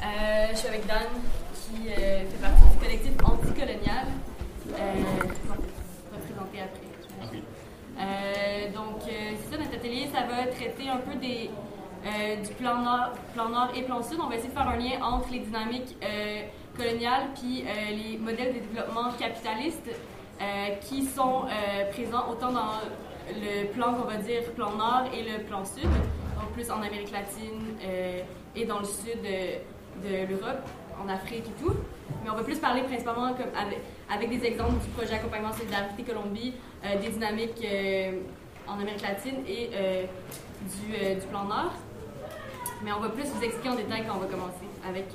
Je suis avec Dan, qui fait partie du collectif anticolonial. Je vais présenter après. Okay. Donc, c'est ça, notre atelier, ça va traiter un peu du plan nord et plan sud. On va essayer de faire un lien entre les dynamiques coloniales puis les modèles de développement capitalistes qui sont présents autant dans le plan qu'on va dire plan nord et le plan sud, donc plus en Amérique latine et dans le sud de l'Europe, en Afrique et tout. Mais on va plus parler principalement comme avec des exemples du projet Accompagnement Solidarité Colombie, des dynamiques en Amérique latine et du plan nord. Mais on va plus vous expliquer en détail quand on va commencer avec...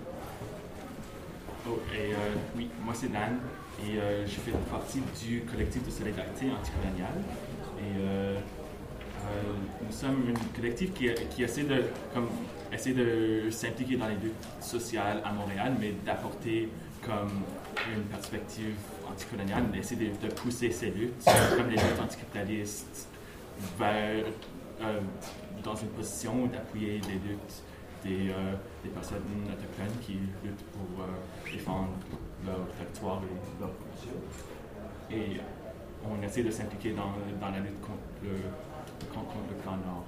Oui, moi c'est Dan et je fais partie du collectif de solidarité anticoloniale. Et nous sommes un collectif qui essaie de s'impliquer dans les luttes sociales à Montréal, mais d'apporter comme une perspective anticoloniale, d'essayer de pousser ces luttes, comme les luttes anticapitalistes, vers dans une position d'appuyer les luttes des personnes autochtones qui luttent pour défendre leur territoire et leur culture. Et on essaie de s'impliquer dans la lutte contre le plan nord.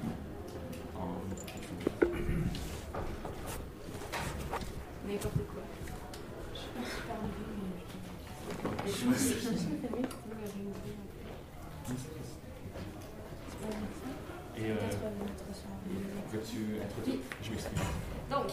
N'importe quoi. Et veux-tu introduire? Je m'excuse. Donc,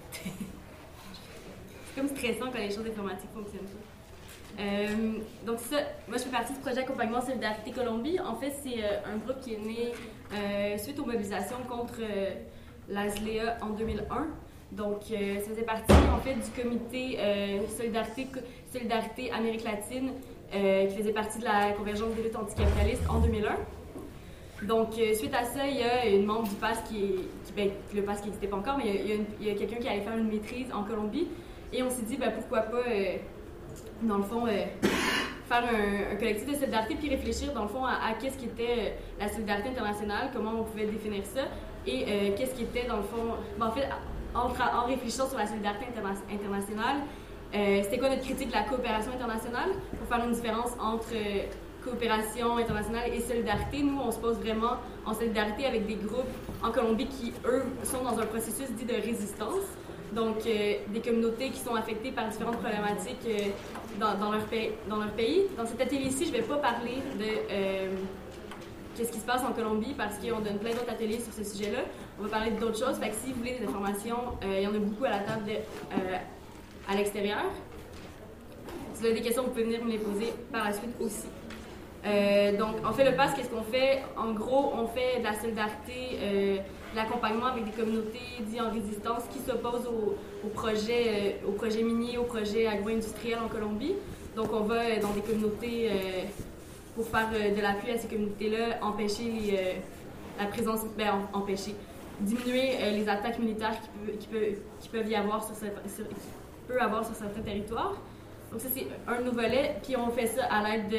c'est comme stressant quand les choses informatiques fonctionnent pas. Donc ça, moi je fais partie du projet Accompagnement Solidarité Colombie. En fait, c'est un groupe qui est né suite aux mobilisations contre l'ASLEA en 2001. Donc, ça faisait partie en fait du comité Solidarité Amérique latine qui faisait partie de la convergence des luttes anticapitalistes en 2001. Donc, suite à ça, il y a une membre du PAS le PAS qui n'existait pas encore, mais il y a quelqu'un qui allait faire une maîtrise en Colombie. Et on s'est dit, pourquoi pas, dans le fond, faire un collectif de solidarité, puis réfléchir, dans le fond, à qu'est-ce qui était la solidarité internationale, comment on pouvait définir ça, et qu'est-ce qui était, dans le fond, en fait, en réfléchissant sur la solidarité internationale, c'était quoi notre critique de la coopération internationale, pour faire une différence entre coopération internationale et solidarité. Nous, on se pose vraiment en solidarité avec des groupes en Colombie qui, eux, sont dans un processus dit de résistance. Donc, des communautés qui sont affectées par différentes problématiques dans leur pays. Dans cet atelier-ci, je ne vais pas parler de qu'est-ce qui se passe en Colombie parce qu'on donne plein d'autres ateliers sur ce sujet-là. On va parler d'autres choses. Fait que si vous voulez des informations, il y en a beaucoup à la table à l'extérieur. Si vous avez des questions, vous pouvez venir me les poser par la suite aussi. Donc, en fait, le PAS, qu'est-ce qu'on fait? En gros, on fait de la solidarité, de l'accompagnement avec des communautés dites en résistance qui s'opposent aux projets miniers, aux projets agro-industriels en Colombie. Donc, on va dans des communautés pour faire de l'appui à ces communautés-là, empêcher la présence, diminuer les attaques militaires qui peuvent y avoir sur certains territoires. Donc ça, c'est un nouveau volet. Puis on fait ça à l'aide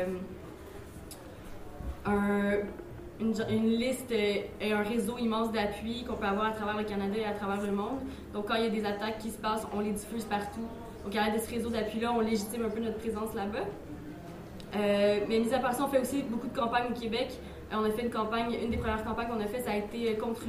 une liste et un réseau immense d'appui qu'on peut avoir à travers le Canada et à travers le monde. Donc quand il y a des attaques qui se passent, on les diffuse partout. Donc à l'aide de ce réseau d'appui-là, on légitime un peu notre présence là-bas. Mais mis à part ça, on fait aussi beaucoup de campagnes au Québec. On a fait une des premières campagnes qu'on a fait, ça a été contre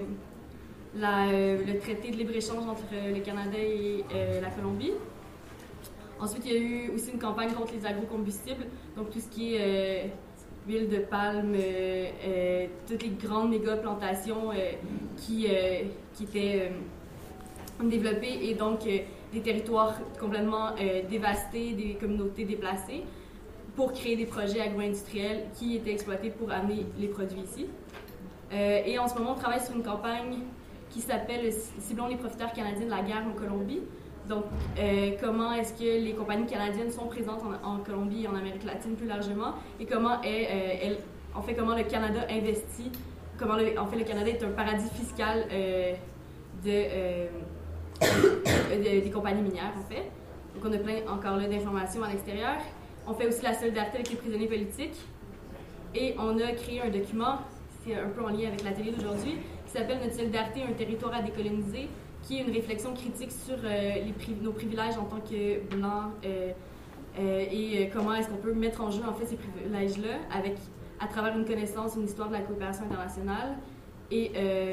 le traité de libre-échange entre le Canada et la Colombie. Ensuite, il y a eu aussi une campagne contre les agrocombustibles, donc tout ce qui est huile de palme, toutes les grandes méga plantations qui étaient développées et donc des territoires complètement dévastés, des communautés déplacées pour créer des projets agro-industriels qui étaient exploités pour amener les produits ici. Et en ce moment, on travaille sur une campagne qui s'appelle « Ciblons les profiteurs canadiens de la guerre en Colombie ». Donc, comment est-ce que les compagnies canadiennes sont présentes en Colombie et en Amérique latine plus largement, et comment comment le Canada investit, le Canada est un paradis fiscal des compagnies minières, en fait. Donc, on a plein, encore là, d'informations à l'extérieur. On fait aussi la solidarité avec les prisonniers politiques, et on a créé un document, c'est un peu en lien avec l'atelier d'aujourd'hui, qui s'appelle « Notre solidarité, un territoire à décoloniser », qui est une réflexion critique sur nos privilèges en tant que Blancs et comment est-ce qu'on peut mettre en jeu en fait ces privilèges-là à travers une connaissance, une histoire de la coopération internationale. Et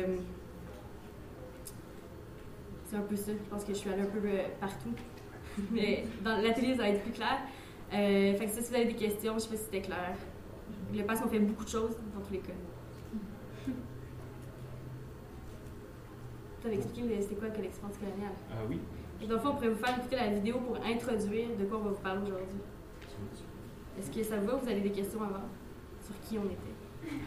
c'est un peu ça, je pense que je suis allée un peu partout. Mais dans l'atelier, ça va être plus clair. Fait que si vous avez des questions, je sais pas si c'était clair. Le PASC, on fait beaucoup de choses dans tous les cas. Tu avais expliqué c'était quoi que l'expérience coloniale? Oui. Et dans le fond, on pourrait vous faire écouter la vidéo pour introduire de quoi on va vous parler aujourd'hui. Est-ce que ça va? Vous avez des questions avant? Sur qui on était?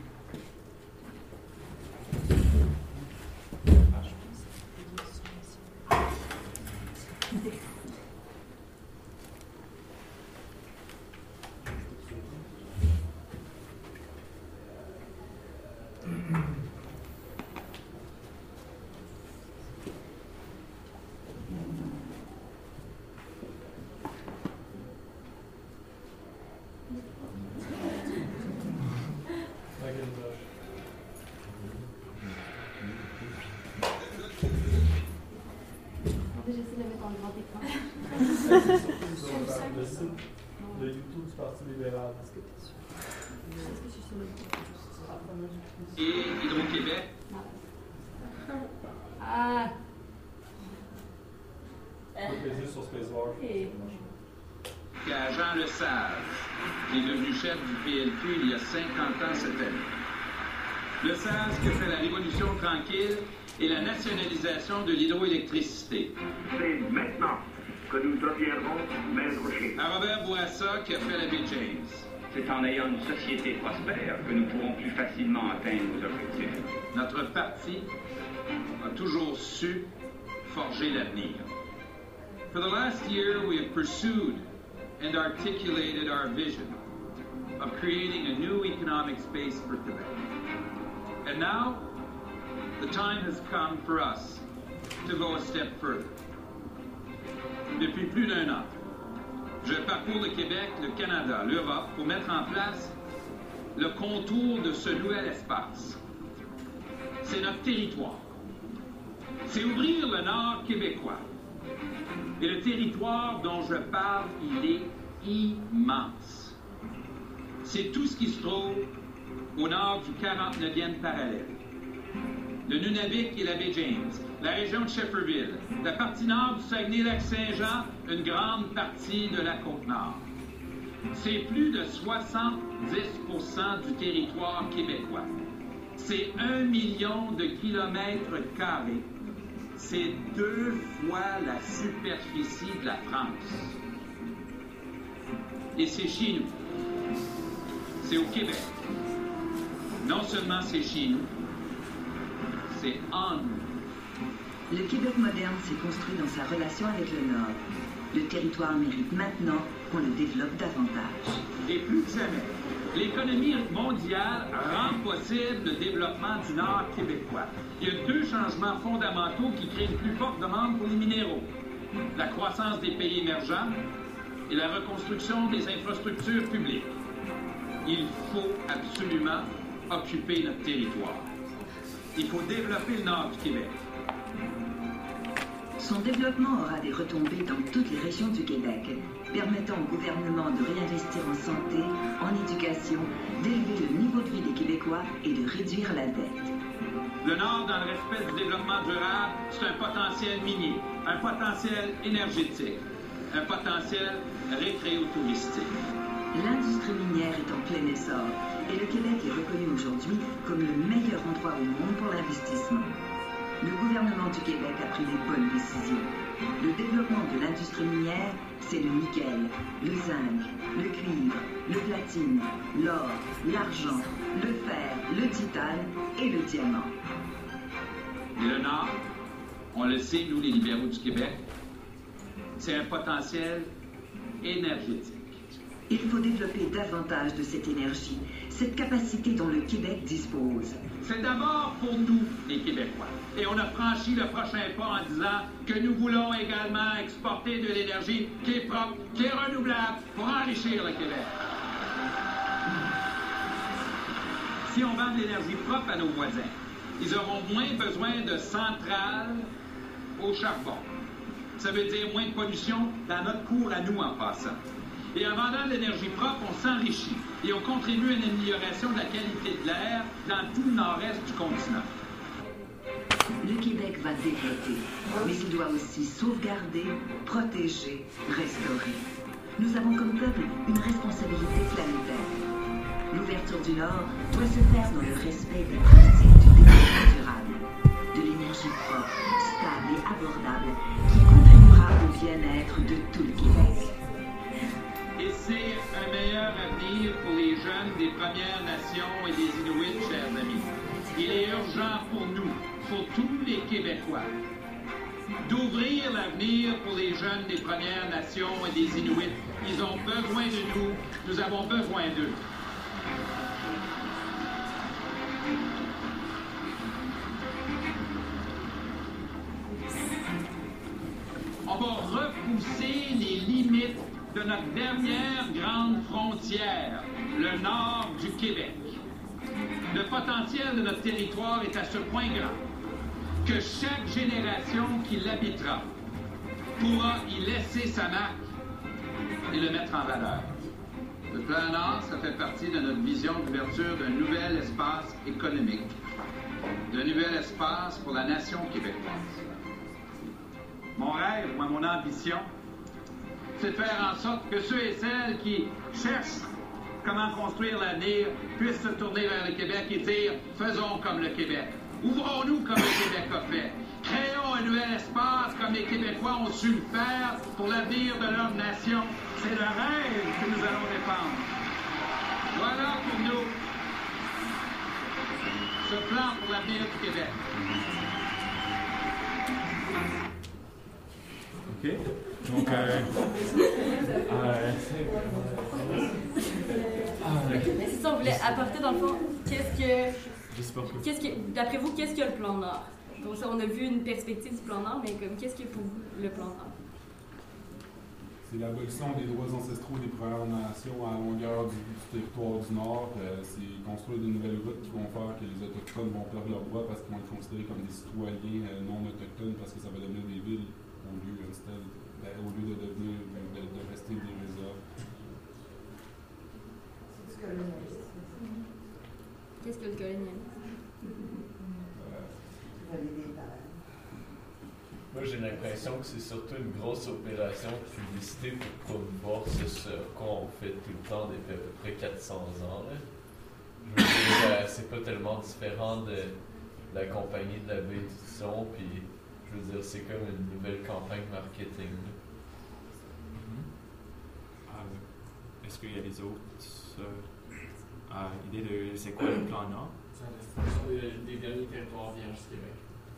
J'essaie de mettre en grand écran. Le site de YouTube du Parti libéral. Et Hydro-Québec. Ah! Plaisir sur Spacebar. À Jean Lesage, qui est devenu chef du PLQ il y a 50 ans cette année. Lesage qui a fait la Révolution tranquille et la nationalisation de l'hydroélectricité. C'est maintenant que nous deviendrons maîtres chez nous. À Robert Bourassa qui a fait la baie James. C'est en ayant une société prospère que nous pourrons plus facilement atteindre nos objectifs. Notre parti a toujours su forger l'avenir. For the last year, we have pursued and articulated our vision of creating a new economic space for Quebec. And now, the time has come for us to go a step further. Depuis plus d'un an, je parcours le Québec, le Canada, l'Europe pour mettre en place le contour de ce nouvel espace. C'est notre territoire. C'est ouvrir le nord québécois. Et le territoire dont je parle, il est immense. C'est tout ce qui se trouve au nord du 49e parallèle. Le Nunavik et la baie James, la région de Shefferville, la partie nord du Saguenay-Lac-Saint-Jean, une grande partie de la Côte-Nord. C'est plus de 70% du territoire québécois. C'est 1 million de kilomètres carrés. C'est 2 fois la superficie de la France. Et c'est chez nous. C'est au Québec. Non seulement c'est chez nous, c'est en nous. Le Québec moderne s'est construit dans sa relation avec le Nord. Le territoire mérite maintenant qu'on le développe davantage. Et plus que jamais, l'économie mondiale rend possible le développement du Nord québécois. Il y a 2 changements fondamentaux qui créent une plus forte demande pour les minéraux. La croissance des pays émergents et la reconstruction des infrastructures publiques. Il faut absolument occuper notre territoire. Il faut développer le Nord du Québec. Son développement aura des retombées dans toutes les régions du Québec, permettant au gouvernement de réinvestir en santé, en éducation, d'élever le niveau de vie des Québécois et de réduire la dette. Le Nord, dans le respect du développement durable, c'est un potentiel minier, un potentiel énergétique, un potentiel récréotouristique. L'industrie minière est en plein essor et le Québec est reconnu aujourd'hui comme le meilleur endroit au monde pour l'investissement. Le gouvernement du Québec a pris les bonnes décisions. Le développement de l'industrie minière, c'est le nickel, le zinc, le cuivre, le platine, l'or, l'argent, le fer, le titane et le diamant. Et le Nord, on le sait, nous les libéraux du Québec, c'est un potentiel énergétique. Il faut développer davantage de cette énergie, cette capacité dont le Québec dispose. C'est d'abord pour nous, les Québécois. Et on a franchi le prochain pas en disant que nous voulons également exporter de l'énergie qui est propre, qui est renouvelable, pour enrichir le Québec. Si on vend de l'énergie propre à nos voisins, ils auront moins besoin de centrales au charbon. Ça veut dire moins de pollution dans notre cour à nous en passant. Et en vendant de l'énergie propre, on s'enrichit et on contribue à une amélioration de la qualité de l'air dans tout le nord-est du continent. Le Québec va développer, mais il doit aussi sauvegarder, protéger, restaurer. Nous avons comme peuple une responsabilité planétaire. L'ouverture du Nord doit se faire dans le respect des principes du développement durable, de l'énergie propre, stable et abordable qui contribuera au bien-être de tout le Québec. Et c'est un meilleur avenir pour les jeunes des Premières Nations et des Inuits, chers amis. Il est urgent pour nous, pour tous les Québécois, d'ouvrir l'avenir pour les jeunes des Premières Nations et des Inuits. Ils ont besoin de nous, nous avons besoin d'eux. On va repousser les limites de notre dernière grande frontière, le nord du Québec. Le potentiel de notre territoire est à ce point grand que chaque génération qui l'habitera pourra y laisser sa marque et le mettre en valeur. Le Plan Nord, ça fait partie de notre vision d'ouverture d'un nouvel espace économique, d'un nouvel espace pour la nation québécoise. Mon rêve, mon ambition, c'est de faire en sorte que ceux et celles qui cherchent comment construire l'avenir puissent se tourner vers le Québec et dire « Faisons comme le Québec. Ouvrons-nous comme le Québec a fait. Créons un nouvel espace comme les Québécois ont su le faire pour l'avenir de leur nation. » C'est le rêve que nous allons défendre. Voilà pour nous ce plan pour l'avenir du Québec. OK. Donc, Mais c'est ça, on voulait apporter dans le fond, d'après vous, qu'est-ce que le plan Nord? Donc ça, on a vu une perspective du plan Nord, mais comme qu'est-ce que pour vous le plan Nord? C'est l'abolition des droits ancestraux des Premières Nations à la longueur du territoire du Nord. C'est construire de nouvelles routes qui vont faire que les Autochtones vont perdre leurs droits parce qu'ils vont être considérés comme des citoyens non autochtones parce que ça va devenir des villes au lieu de rester des réserves. Qu'est-ce que le colonialisme? Moi, j'ai l'impression que c'est surtout une grosse opération de publicité pour promouvoir ce qu'on fait tout le temps depuis à peu près 400 ans. Là. Je veux dire, c'est pas tellement différent de la compagnie de la baie du Son, puis je veux dire, c'est comme une nouvelle campagne marketing. Est-ce qu'il y a des autres idées de c'est quoi le plan Nord? C'est la restitution des derniers territoires vierges du Québec.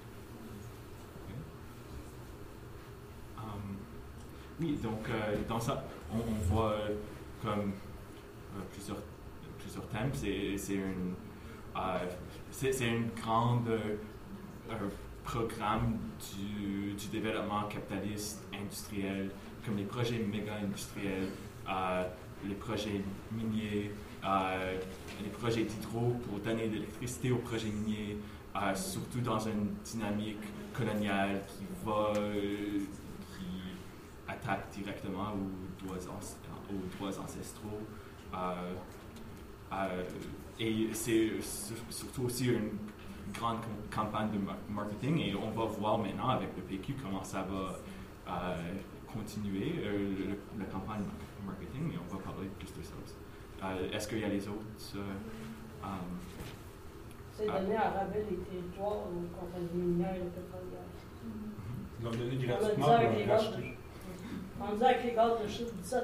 Oui, donc dans ça, on voit comme plusieurs thèmes. C'est une grande programme du développement capitaliste industriel, comme les projets méga-industriels, les projets miniers, les projets d'hydro pour donner de l'électricité aux projets miniers, surtout dans une dynamique coloniale qui attaque directement aux droits ancestraux. Et c'est surtout aussi une grande campagne de marketing et on va voir maintenant avec le PQ comment ça va continuer, la campagne marketing, mais on va parler plus de ça aussi. Est-ce qu'il y a les autres? C'est donner à rabais les territoires aux compagnies minières et pétrolières. Leur donner gratuitement pour leur racheter. On dit avec les gaz de chute 17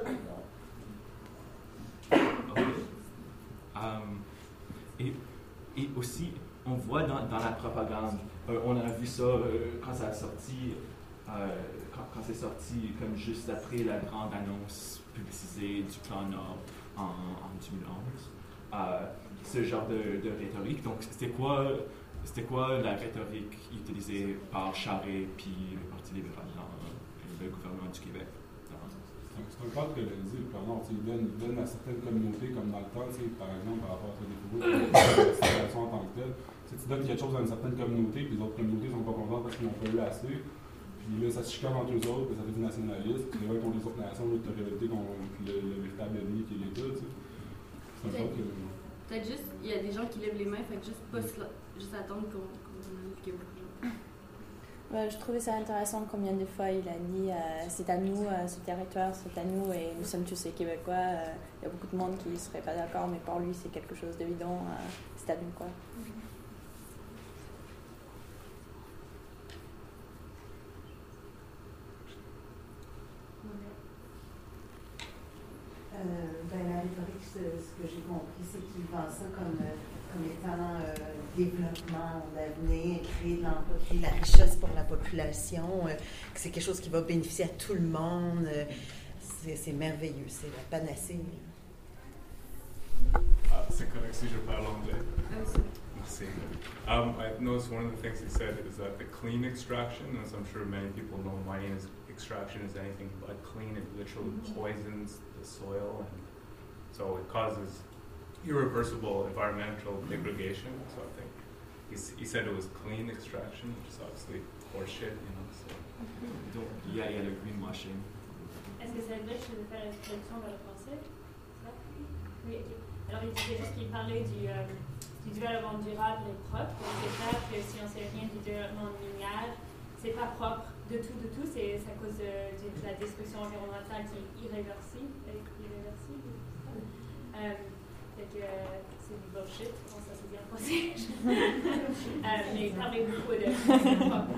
Et aussi, on voit dans la propagande, on a vu ça quand ça a sorti, quand c'est sorti comme juste après la grande annonce publicisée du Plan Nord en 2011. Ce genre de rhétorique. Donc, c'était quoi la rhétorique utilisée par Charest puis le Parti libéral dans le gouvernement du Québec? C'est un cadre colonisé, le Plan Nord. Il donne à certaines communautés, comme dans le temps, par exemple, par rapport à la situation en tant que telle. Tu donnes quelque chose à une certaine communauté, puis les autres communautés ne sont pas contentes parce qu'ils n'ont pas eu assez. Puis là, ça se chicane entre eux autres, puis ça fait du nationalisme. Tu révoltes contre les autres nations, là, tu as révolté contre le véritable ennemi qui est l'État, tu sais. C'est un peu que... Peut-être juste, il y a des gens qui lèvent les mains, fait que juste attendre qu'on enlève beaucoup de gens. Je trouvais ça intéressant combien de fois il a dit c'est à nous, ce territoire, c'est à nous, et nous sommes tous les Québécois. Il y a beaucoup de monde qui ne serait pas d'accord, mais pour lui, c'est quelque chose d'évident. C'est à nous, quoi. La rhétorique, ce que j'ai compris, c'est qu'il vend ça comme étant développement d'avenir, créer de l'emploi, créer de la richesse pour la population, que c'est quelque chose qui va bénéficier à tout le monde. C'est merveilleux, c'est la panacée. C'est correct si je parle anglais. Merci. I've noticed one of the things he said is that the clean extraction, as I'm sure many people know, mining extraction is anything but clean. It literally poisons the soil, and so it causes irreversible environmental degradation. So I think he said it was clean extraction, which is obviously horseshit, you know. So. Donc, il y a le greenwashing. Est-ce que c'est vrai que je vais faire la traduction vers le français? Ça? Oui, ok. Alors, il disait juste qu'il parlait du développement durable et propre. Donc, c'est clair que si on ne sait rien du développement minier, c'est pas propre de tout, c'est à cause de la destruction environnementale qui est irréversible. Fait que c'est du bullshit, comment ça s'est bien passé. Mais il parlait beaucoup de propre.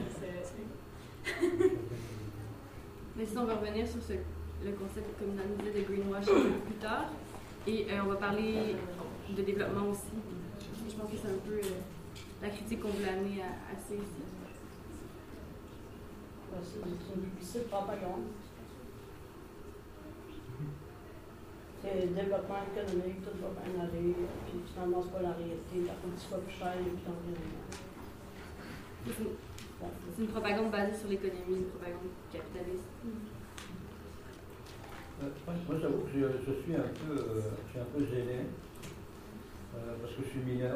Mais sinon, on va revenir sur le concept, comme on disait, de greenwashing plus tard. Et on va parler de développement aussi. Je pense que c'est un peu la critique qu'on voulait amener à ça ici. C'est propagande. C'est le développement économique, tout va bien aller, puis finalement, c'est pas la réalité, la politique va plus cher et puis l'environnement. C'est une propagande basée sur l'économie, une propagande capitaliste. Moi, j'avoue que je suis un peu gêné, parce que je suis mineur.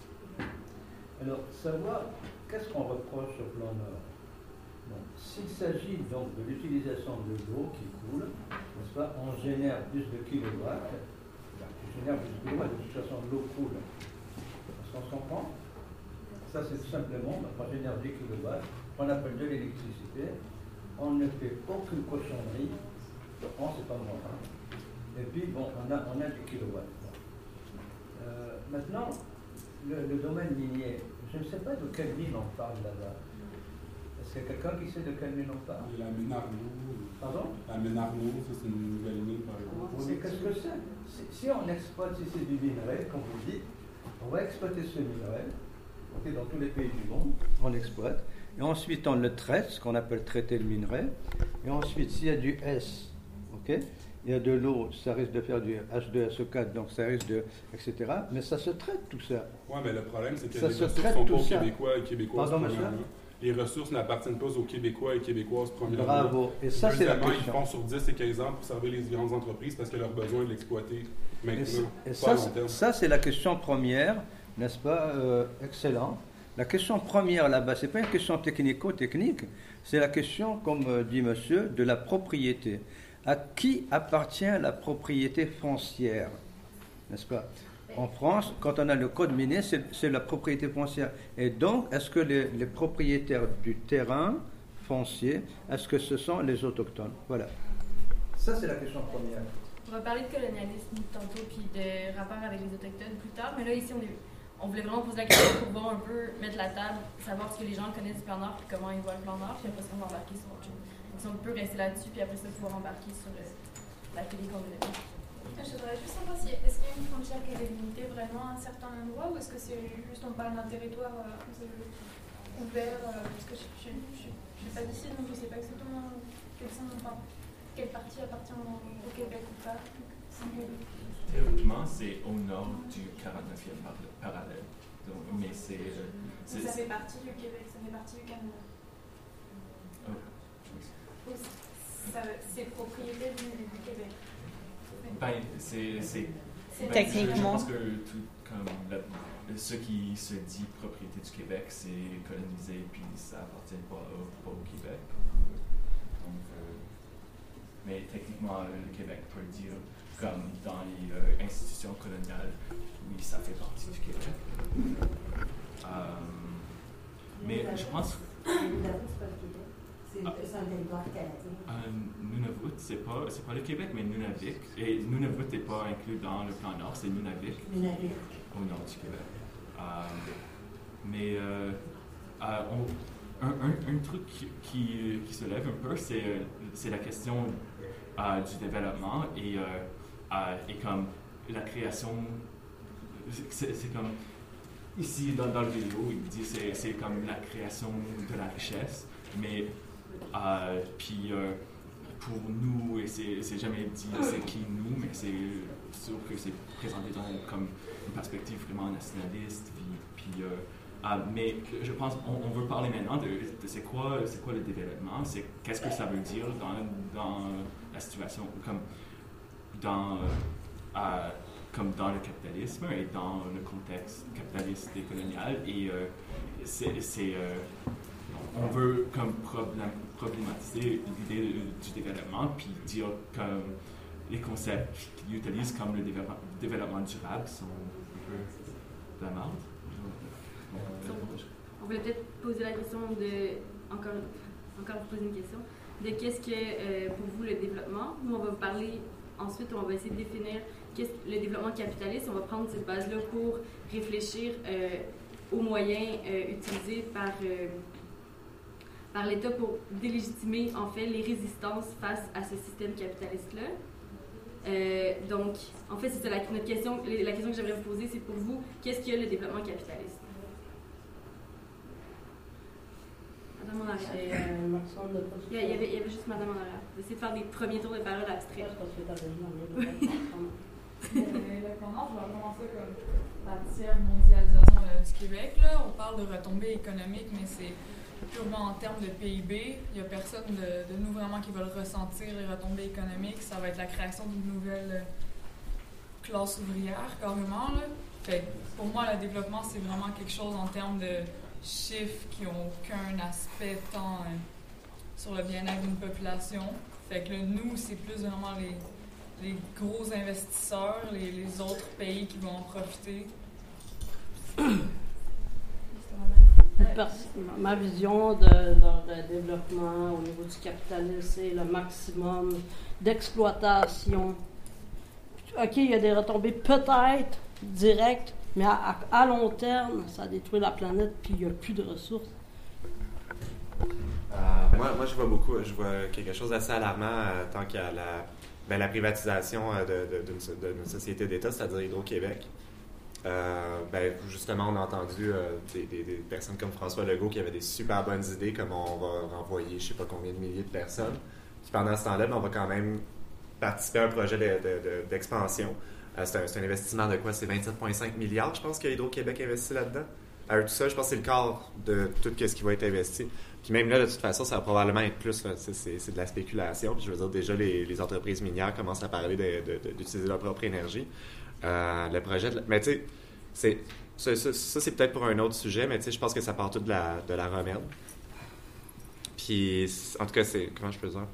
Alors, savoir qu'est-ce qu'on reproche au plan Nord. Bon, s'il s'agit donc de l'utilisation de l'eau qui coule, n'est-ce pas, on génère plus de kilowatts. On génère plus de kilowatts, de toute façon, l'eau coule. Est-ce qu'on se comprend? Ça, c'est tout simplement, on génère 10 kilowatts, on appelle de l'électricité, on ne fait aucune cochonnerie. Bon, c'est pas moi. Hein. Et puis, bon, on a des kilowatts. Maintenant, le domaine minier, je ne sais pas de quelle mine on parle là-bas. Est-ce qu'il y a quelqu'un qui sait de quelle mine on parle? La mine Arnaud. Pardon? La mine Arnaud, ça c'est une nouvelle mine par exemple. Oui, mais qu'est-ce que c'est? Si on exploite, si c'est du minerai, comme vous dites, on va exploiter ce minerai, okay, dans tous les pays du monde, on l'exploite, et ensuite on le traite, ce qu'on appelle traiter le minerai, et ensuite s'il y a du S, ok, il y a de l'eau, ça risque de faire du H2SO4, donc ça risque de, etc. Mais ça se traite tout ça. Oui, mais le problème, c'est que ça les ressources ne sont pas aux Québécois et Québécoises. Pardon, monsieur? Les ressources n'appartiennent pas aux Québécois et Québécoises premièrement. Bravo. Et ça, c'est la question. Ils font sur 10 et 15 ans pour servir les grandes entreprises parce qu'ils ont besoin de l'exploiter maintenant. Et ça, c'est la question première, n'est-ce pas? Excellent. La question première là-bas, ce n'est pas une question technico-technique, c'est la question, comme dit monsieur, de la propriété. À qui appartient la propriété foncière? N'est-ce pas? En France, quand on a le code minier, c'est la propriété foncière. Et donc, est-ce que les propriétaires du terrain foncier, est-ce que ce sont les autochtones? Voilà. Ça, c'est la question première. On va parler de colonialisme tantôt, puis de rapport avec les autochtones plus tard. Mais là, ici, on voulait vraiment poser la question pour voir un peu, mettre la table, savoir ce que les gens connaissent du plan Nord, puis comment ils voient le plan Nord, puis après ça, on va embarquer sur autre chose. Donc, si on peut rester là-dessus, puis après ça, pouvoir embarquer sur la télé qu'on veut. Je voudrais juste savoir est-ce qu'il y a une frontière qui est délimitée vraiment à un certain endroit ou est-ce que c'est juste on parle d'un territoire ouvert parce que je suis pas d'ici donc je ne sais pas exactement quelle partie appartient au Québec ou pas. Théoriquement, c'est au nord du 49e parallèle. Donc, mais c'est ça fait partie du Québec, ça fait partie du Canada. Oh. C'est propriété du Québec. Ben, c'est techniquement. je pense que tout, comme ce qui se dit propriété du Québec, c'est colonisé, puis ça appartient pas au Québec. Donc, mais techniquement, le Québec peut dire, comme dans les institutions coloniales, oui, ça fait partie du Québec. Mais je pense... C'est un territoire canadien. Nunavut, c'est pas le Québec, mais Nunavik. Et Nunavut n'est pas inclus dans le plan Nord, c'est Nunavik. Nunavik. Au nord du Québec. Mais un truc qui se lève un peu, c'est la question du développement et comme la création. C'est comme ici dans le vidéo, il dit c'est comme la création de la richesse, mais puis pour nous, et c'est jamais dit c'est qui nous, mais c'est sûr que c'est présenté comme une perspective vraiment nationaliste. Mais je pense qu'on veut parler maintenant de c'est quoi le développement, qu'est-ce que ça veut dire dans la situation, comme dans le capitalisme et dans le contexte capitaliste et colonial. Et on veut comme problématiser l'idée du développement, puis dire que les concepts qu'ils utilisent comme le développement durable sont un peu de la merde. On voulait peut-être poser la question encore poser une question, de qu'est-ce que pour vous le développement. Nous, on va vous parler ensuite, on va essayer de définir le développement capitaliste. On va prendre cette base-là pour réfléchir aux moyens utilisés par l'État pour délégitimer en fait les résistances face à ce système capitaliste-là. Donc, en fait, c'est ça notre question. La question que j'aimerais vous poser, c'est pour vous, qu'est-ce que le développement capitaliste? Madame en arrière. Il y avait juste Madame en arrière. Essayez de faire des premiers tours de parole abstraits. La tendance, on va commencer comme la tiers mondialisation du Québec. Là. On parle de retombées économiques, mais c'est purement en termes de PIB. Il n'y a personne de nous vraiment qui va le ressentir, les retombées économiques. Ça va être la création d'une nouvelle classe ouvrière, carrément. Là. Fait, pour moi, le développement, c'est vraiment quelque chose en termes de chiffres qui n'ont aucun aspect tant sur le bien-être d'une population. Fait que là, nous, c'est plus vraiment les gros investisseurs, les autres pays qui vont en profiter. Ma vision de développement au niveau du capitalisme, c'est le maximum d'exploitation. OK, il y a des retombées peut-être directes, mais à long terme, ça détruit la planète puis il n'y a plus de ressources. Moi, je vois quelque chose d'assez alarmant tant qu'il y a la privatisation d'une société d'État, c'est-à-dire Hydro-Québec. Justement, on a entendu des personnes comme François Legault qui avaient des super bonnes idées, comme on va renvoyer je ne sais pas combien de milliers de personnes. Puis pendant ce temps-là, on va quand même participer à un projet d'expansion. C'est un investissement de quoi? C'est 27,5 milliards, je pense, que Hydro-Québec investit là-dedans. Tout ça, je pense que c'est le quart de tout ce qui va être investi. Puis même là, de toute façon, ça va probablement être plus. Là, c'est de la spéculation. Puis je veux dire, déjà, les entreprises minières commencent à parler d'utiliser leur propre énergie. Le projet... Mais tu sais, ça, c'est peut-être pour un autre sujet, mais tu sais, je pense que ça part tout de la remède. Puis, en tout cas, comment je peux dire?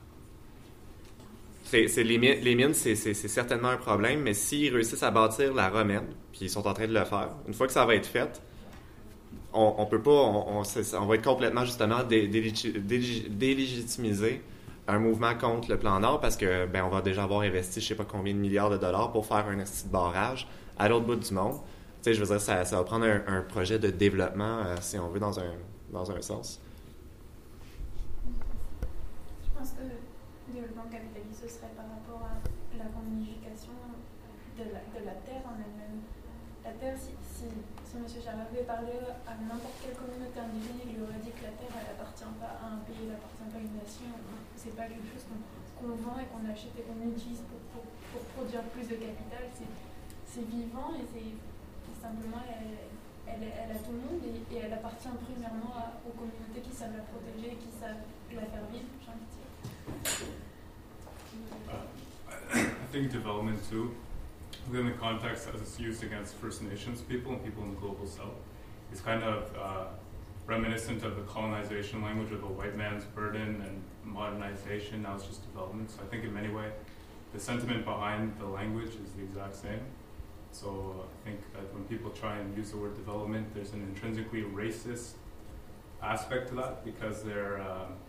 Les mines, c'est certainement un problème, mais s'ils réussissent à bâtir la remède, puis ils sont en train de le faire, une fois que ça va être fait, on peut pas, on va être complètement justement délégitimiser un mouvement contre le plan Nord parce que on va déjà avoir investi je sais pas combien de milliards de dollars pour faire un esti de barrage à l'autre bout du monde. Tu sais, je veux dire, ça va prendre un projet de développement, si on veut, dans un sens. Je pense que le développement capitaliste, ce serait par rapport à la revendication de la terre en elle-même. La terre, si M. Charles avait parlé à n'importe quelle communauté indigène, il lui aurait dit que la terre, elle appartient pas à un pays, elle appartient pas à une nation. C'est pas quelque chose qu'on vend et qu'on achète et qu'on utilise pour produire plus de capital. C'est vivant et c'est simplement, elle a tout le monde et elle appartient premièrement aux communautés qui savent la protéger et qui savent la faire vivre, j'ai envie de dire. I think development too within the context as it's used against First Nations people and people in the global south, is kind of reminiscent of the colonization language of the white man's burden and modernization. Now it's just development. So I think in many ways, the sentiment behind the language is the exact same. So I think that when people try and use the word development, there's an intrinsically racist aspect to that because they're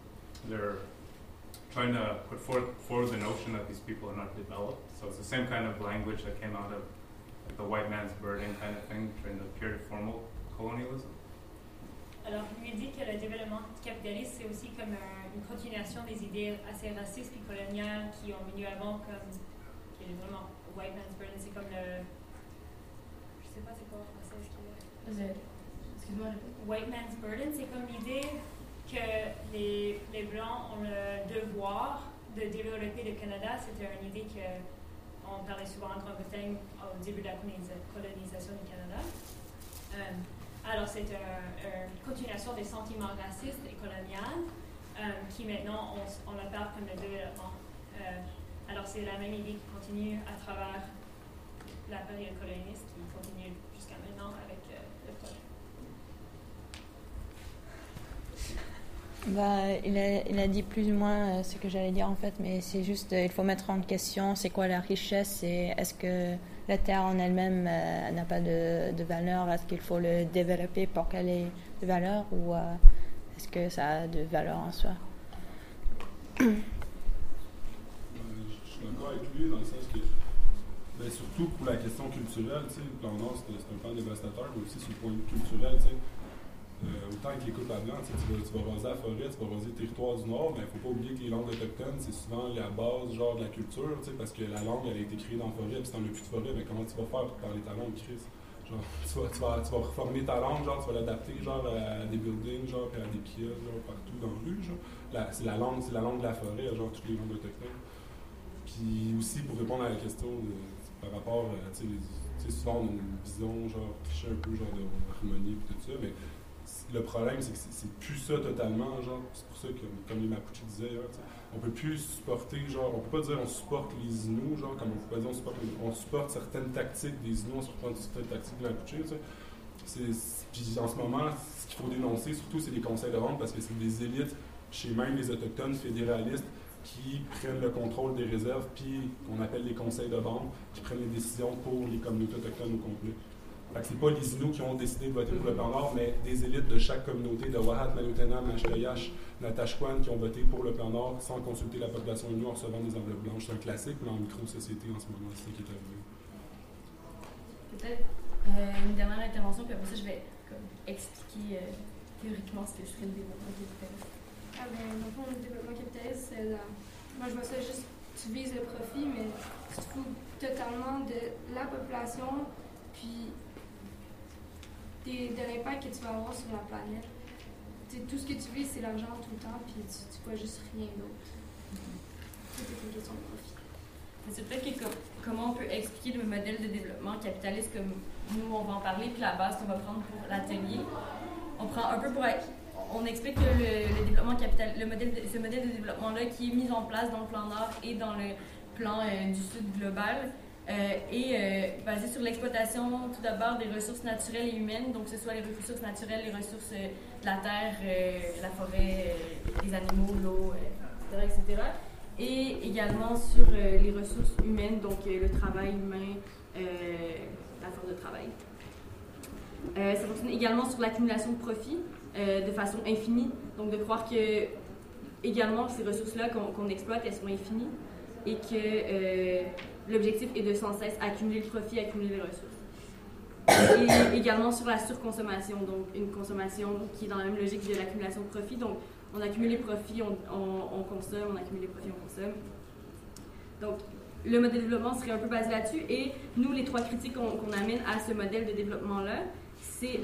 trying to put forward the notion that these people are not developed. So it's the same kind of language that came out of like, the white man's burden kind of thing during the period of formal colonialism. Alors, lui dit que le développement capitaliste, c'est aussi comme une continuation des idées assez racistes et coloniales qui ont venu avant, comme, qui est vraiment white man's burden, c'est comme le... Je sais pas c'est quoi en français, excuse-moi. White man's burden, c'est comme l'idée que les Blancs ont le devoir de développer le Canada. C'était une idée qu'on parlait souvent en Grande-Bretagne au début de la colonisation du Canada. Alors, c'est une continuation des sentiments racistes et coloniales qui maintenant, on la parle comme le développement. Alors, c'est la même idée qui continue à travers la période colonialiste qui continue jusqu'à maintenant avec le projet. Il a dit plus ou moins ce que j'allais dire en fait, mais c'est juste, il faut mettre en question c'est quoi la richesse et est-ce que la terre en elle-même n'a pas de valeur, est-ce qu'il faut le développer pour qu'elle ait de valeur ou est-ce que ça a de valeur en soi? Je suis d'accord avec lui dans le sens que, surtout pour la question culturelle, tu sais, le plan Nord c'est un plan dévastateur, mais aussi sur le point de vue culturel, tu sais. Autant que les coupes à blanc, tu vas raser la forêt, tu vas raser le territoire du Nord, mais il ne faut pas oublier que les langues autochtones, c'est souvent la base genre, de la culture, parce que la langue, elle a été créée dans la forêt, puis si tu n'en as plus de forêt, mais comment tu vas faire pour parler ta langue, Chris? Genre, tu vas reformer ta langue, genre, tu vas l'adapter genre, à des buildings, genre, puis à des kiosques, genre, partout dans la rue. Genre. C'est la langue de la forêt, genre, toutes les langues autochtones. Puis aussi, pour répondre à la question par rapport, tu sais, souvent on a une vision, genre, cliché un peu, genre, de harmonie et tout ça, mais le problème, c'est que c'est plus ça totalement, genre, c'est pour ça que, comme les Mapuche disaient, on peut plus supporter, genre, on peut pas dire on supporte les Inuits, genre, comme on peut pas dire on supporte certaines tactiques des Inuits, on supporte certaines tactiques des Mapuche, tu sais. Puis en ce moment, ce qu'il faut dénoncer, surtout, c'est les conseils de vente, parce que c'est des élites, chez même les autochtones fédéralistes, qui prennent le contrôle des réserves, puis qu'on appelle les conseils de vente, qui prennent les décisions pour les communautés autochtones au complet. Fait que c'est pas les Inuits qui ont décidé de voter pour le plan Nord, mais des élites de chaque communauté, de Wahat, Malutena, Mashtoyash, Natashquan, qui ont voté pour le plan Nord sans consulter la population Inuit en recevant des enveloppes blanches. C'est un classique, mais en micro-société en ce moment, c'est ce qui est arrivé. Peut-être une dernière intervention, puis après ça, je vais expliquer théoriquement ce que serait le développement capitaliste. Ah ben, dans le fond, le développement capitaliste, c'est moi je vois ça juste, tu vises le profit, mais tu te fous totalement de la population, puis de l'impact que tu vas avoir sur la planète. Tout ce que tu vis, c'est l'argent tout le temps, puis tu vois juste rien d'autre. C'est une question de profit. C'est peut-être que comment on peut expliquer le modèle de développement capitaliste comme nous, on va en parler, puis la base qu'on va prendre pour l'atelier. On prend un peu pour... On explique que le développement capital, ce modèle de développement-là qui est mis en place dans le plan Nord et dans le plan du Sud global, est basé sur l'exploitation tout d'abord des ressources naturelles et humaines, donc que ce soit les ressources naturelles, les ressources de la terre, la forêt, les animaux, l'eau, etc. Et également sur les ressources humaines, donc le travail humain, la force de travail. Ça fonctionne également sur l'accumulation de profits de façon infinie, donc de croire que également ces ressources-là qu'on exploite, elles sont infinies et que l'objectif est de sans cesse accumuler le profit, accumuler les ressources. Et également sur la surconsommation, donc une consommation qui est dans la même logique de l'accumulation de profit. Donc on accumule les profits, on consomme, on accumule les profits, on consomme. Donc le modèle de développement serait un peu basé là-dessus. Et nous, les trois critiques qu'on amène à ce modèle de développement-là, c'est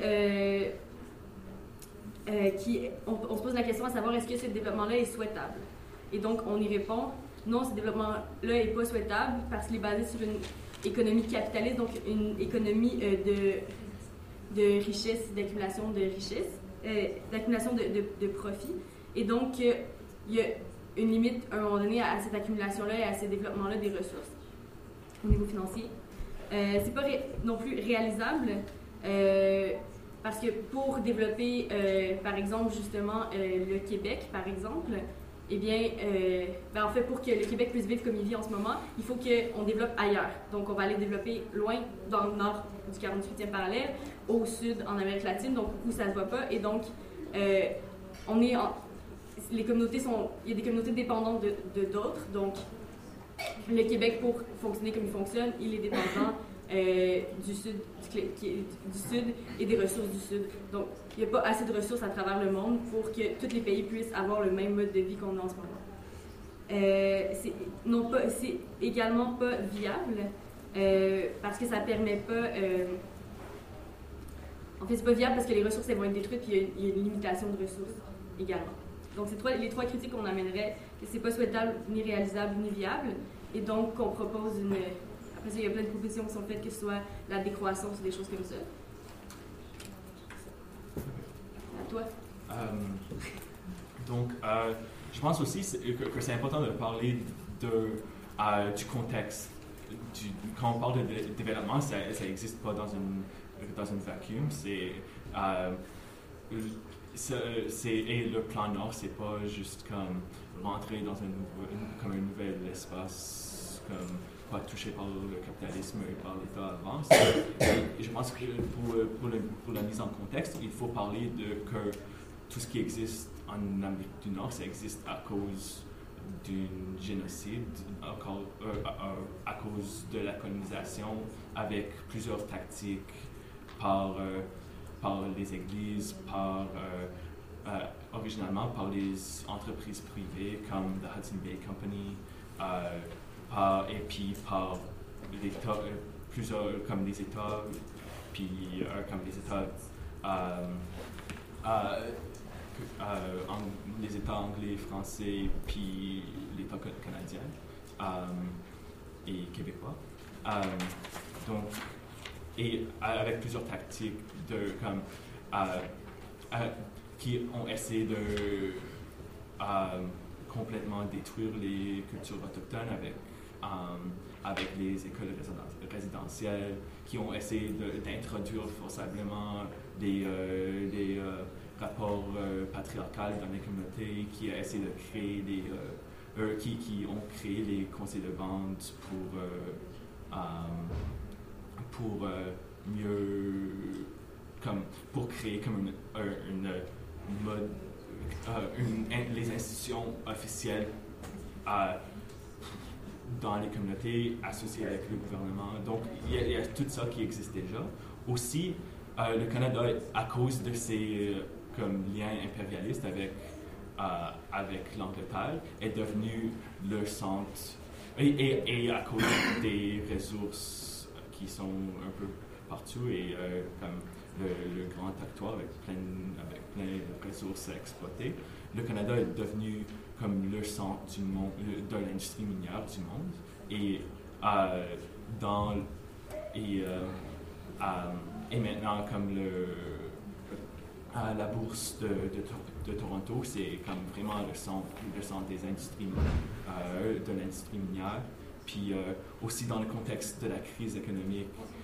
on se pose la question à savoir est-ce que ce développement-là est souhaitable. Et donc on y répond non, ce développement-là n'est pas souhaitable parce qu'il est basé sur une économie capitaliste, donc une économie de richesse, d'accumulation de richesse, d'accumulation de profit. Et donc, il y a une limite, à un moment donné, à cette accumulation-là et à ce développement-là des ressources au niveau financier. c'est pas non plus réalisable parce que pour développer, par exemple, justement, le Québec, par exemple, eh bien, en fait, pour que le Québec puisse vivre comme il vit en ce moment, il faut qu'on développe ailleurs. Donc, on va aller développer loin dans le nord du 48e parallèle, au sud, en Amérique latine, donc où ça ne se voit pas. Et donc, les communautés il y a des communautés dépendantes de d'autres. Donc, le Québec, pour fonctionner comme il fonctionne, il est dépendant du sud et des ressources du sud. Donc, il n'y a pas assez de ressources à travers le monde pour que tous les pays puissent avoir le même mode de vie qu'on a en ce moment. C'est également pas viable parce que ça permet pas. En fait, c'est pas viable parce que les ressources elles vont être détruites puis il y a une limitation de ressources également. Donc, c'est les trois critiques qu'on amènerait, que c'est pas souhaitable, ni réalisable, ni viable, et donc qu'on propose une. Après ça, il y a plein de propositions qui sont faites, que ce soit la décroissance ou des choses comme ça. À toi. Donc, je pense aussi que c'est important de parler du contexte. Quand on parle de développement, ça n'existe pas dans un vacuum. Et le plan Nord, c'est pas juste comme rentrer dans comme un nouvel espace, comme pas touché par le capitalisme et par l'État avant. Je pense que pour la mise en contexte, il faut parler que tout ce qui existe en Amérique du Nord, ça existe à cause d'un génocide, à cause de la colonisation, avec plusieurs tactiques par les églises, originalement par les entreprises privées comme the Hudson Bay Company, et puis par l'État, plusieurs comme les États, puis comme les États les États anglais, français, puis l'État canadien et québécois. Donc, et avec plusieurs tactiques qui ont essayé de complètement détruire les cultures autochtones avec les écoles résidentielles, qui ont essayé d'introduire forciblement des rapports patriarcals dans les communautés, qui a essayé de créer qui ont créé les conseils de vente pour créer comme les institutions officielles dans les communautés associées avec le gouvernement. Donc, il y a tout ça qui existe déjà. Aussi, le Canada, à cause de ses liens impérialistes avec l'Angleterre, est devenu le centre, et à cause des ressources qui sont un peu partout, et comme le grand territoire avec plein de ressources à exploiter, le Canada est devenu comme le centre du monde, de l'industrie minière du monde, et maintenant comme la bourse de Toronto, c'est comme vraiment le centre des industries de l'industrie minière. Puis aussi dans le contexte de la crise économique,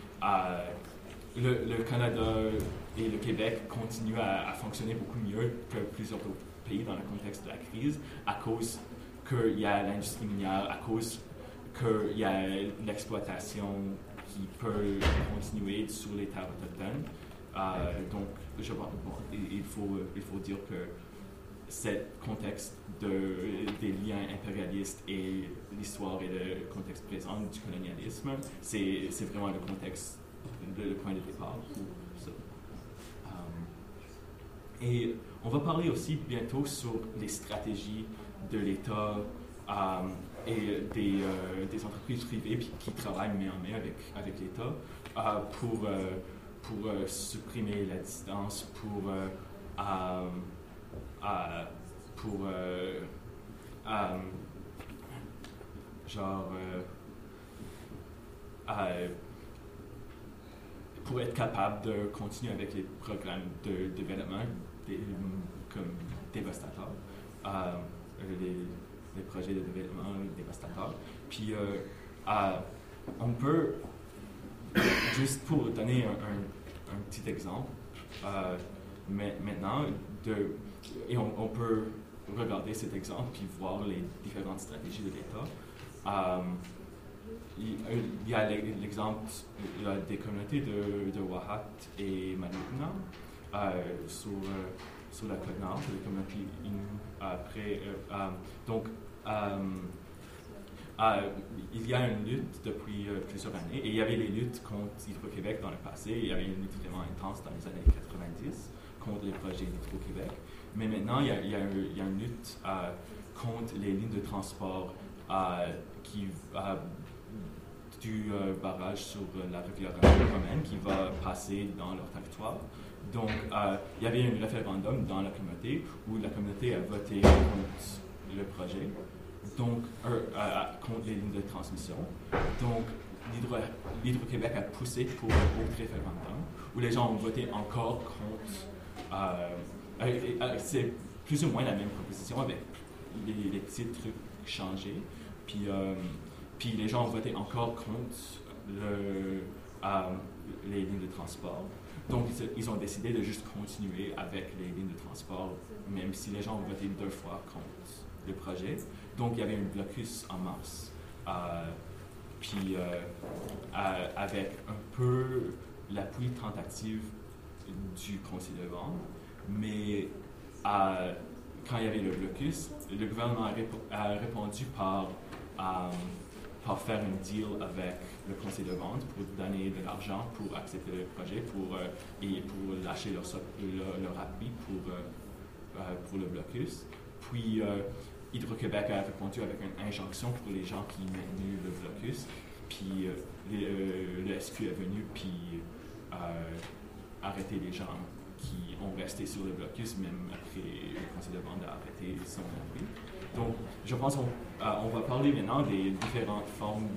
le Canada et le Québec continuent à fonctionner beaucoup mieux que plusieurs autres pays dans le contexte de la crise, à cause qu'il y a l'industrie minière, à cause qu'il y a l'exploitation qui peut continuer sur les terres autochtones. Donc, il faut dire que ce contexte des liens impérialistes et l'histoire et le contexte présent du colonialisme, c'est vraiment le contexte, le point de départ pour ça. Et on va parler aussi bientôt sur les stratégies de l'État et des entreprises privées qui travaillent main en main avec l'État pour supprimer la distance, pour être capable de continuer avec les programmes de développement comme dévastateurs, les projets de développement dévastateurs. Puis on peut juste pour donner un petit exemple, maintenant, et on peut regarder cet exemple puis voir les différentes stratégies de l'État. Il y a l'exemple des communautés de Wahat et Manukuna sur la côte nord, les communautés Innu. Donc, il y a une lutte depuis plusieurs années, et il y avait les luttes contre Hydro-Québec dans le passé. Il y avait une lutte vraiment intense dans les années 90 contre les projets d'Hydro-Québec. Mais maintenant, il y a une lutte contre les lignes de transport du barrage sur la rivière romaine qui va passer dans leur territoire. Donc, il y avait un référendum dans la communauté où la communauté a voté contre le projet, donc contre les lignes de transmission. Donc, l'Hydro-Québec a poussé pour un autre référendum où les gens ont voté encore contre. C'est plus ou moins la même proposition avec les petits trucs changés. Puis les gens ont voté encore contre les lignes de transport. Donc, ils ont décidé de juste continuer avec les lignes de transport, même si les gens ont voté 2 fois contre le projet. Donc, il y avait un blocus en mars. Puis, avec un peu l'appui tentative du Conseil de vente, mais quand il y avait le blocus, le gouvernement a répondu par faire un deal avec le conseil de vente pour donner de l'argent pour accepter le projet et pour lâcher leur appui pour le blocus. Puis Hydro-Québec a répondu avec une injonction pour les gens qui maintenaient le blocus. Puis le SQ est venu puis arrêter les gens qui ont resté sur le blocus, même après le conseil de vente a arrêté son appui. Donc, je pense qu'on va parler maintenant des différentes formes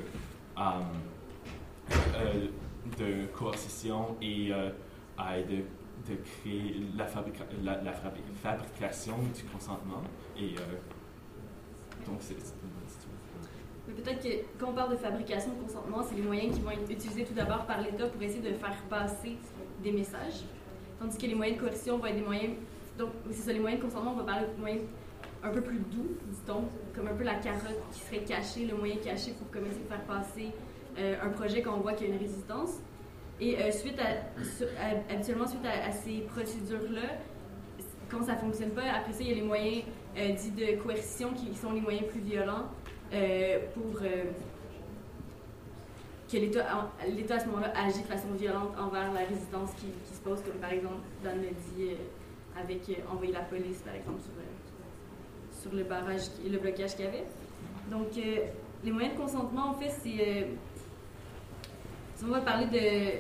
de coercition et de créer la fabrication du consentement. Et donc, Mais peut-être que quand on parle de fabrication de consentement, c'est les moyens qui vont être utilisés tout d'abord par l'État pour essayer de faire passer des messages. Tandis que les moyens de coercition vont être des moyens. Donc, c'est ça, les moyens de consentement, on va parler de moyens un peu plus doux, dit-on, comme un peu la carotte qui serait cachée, le moyen caché pour commencer à faire passer un projet quand on voit qu'il y a une résistance. Et habituellement, suite à ces procédures-là, quand ça ne fonctionne pas, après ça, il y a les moyens dits de coercition qui sont les moyens plus violents pour que l'État à ce moment-là agit de façon violente envers la résistance qui se pose, comme par exemple Dan l'a dit avec envoyer la police, par exemple, sur le barrage et le blocage qu'il y avait. Donc, les moyens de consentement, en fait, c'est... on va parler de...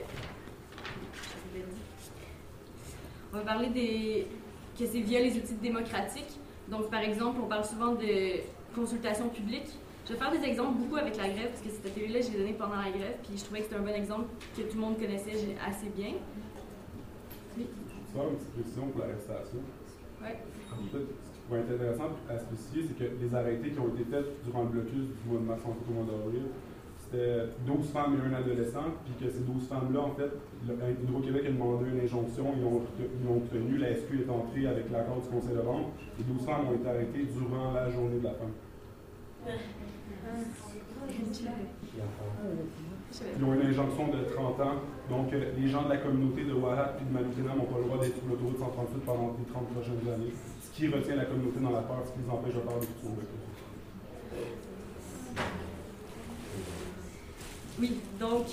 On va parler que c'est via les outils démocratiques. Donc, par exemple, on parle souvent de consultation publique. Je vais faire des exemples beaucoup avec la grève, parce que cette théorie-là, je l'ai donnée pendant la grève, puis je trouvais que c'était un bon exemple que tout le monde connaissait assez bien. Oui? Tu vas avoir une petite précision pour l'arrestation. Oui. Peut-être, ce qui va être intéressant à spécifier, c'est que les arrêtés qui ont été faits durant le blocus du mois de mars au mois d'avril, c'était 12 femmes et un adolescent, puis que ces 12 femmes-là, en fait, Hydro-Québec a demandé une injonction, ils l'ont obtenue, la SQ est entrée avec l'accord du conseil de vente, les 12 femmes ont été arrêtées durant la journée de la femme. Ils ont une injonction de 30 ans, donc les gens de la communauté de Wahat et de Manukuna n'ont pas le droit d'être sur l'autoroute 138 pendant les 30 prochaines années, ce qui retient la communauté dans la peur, ce qui les empêche de faire des futurs blocus. Oui, donc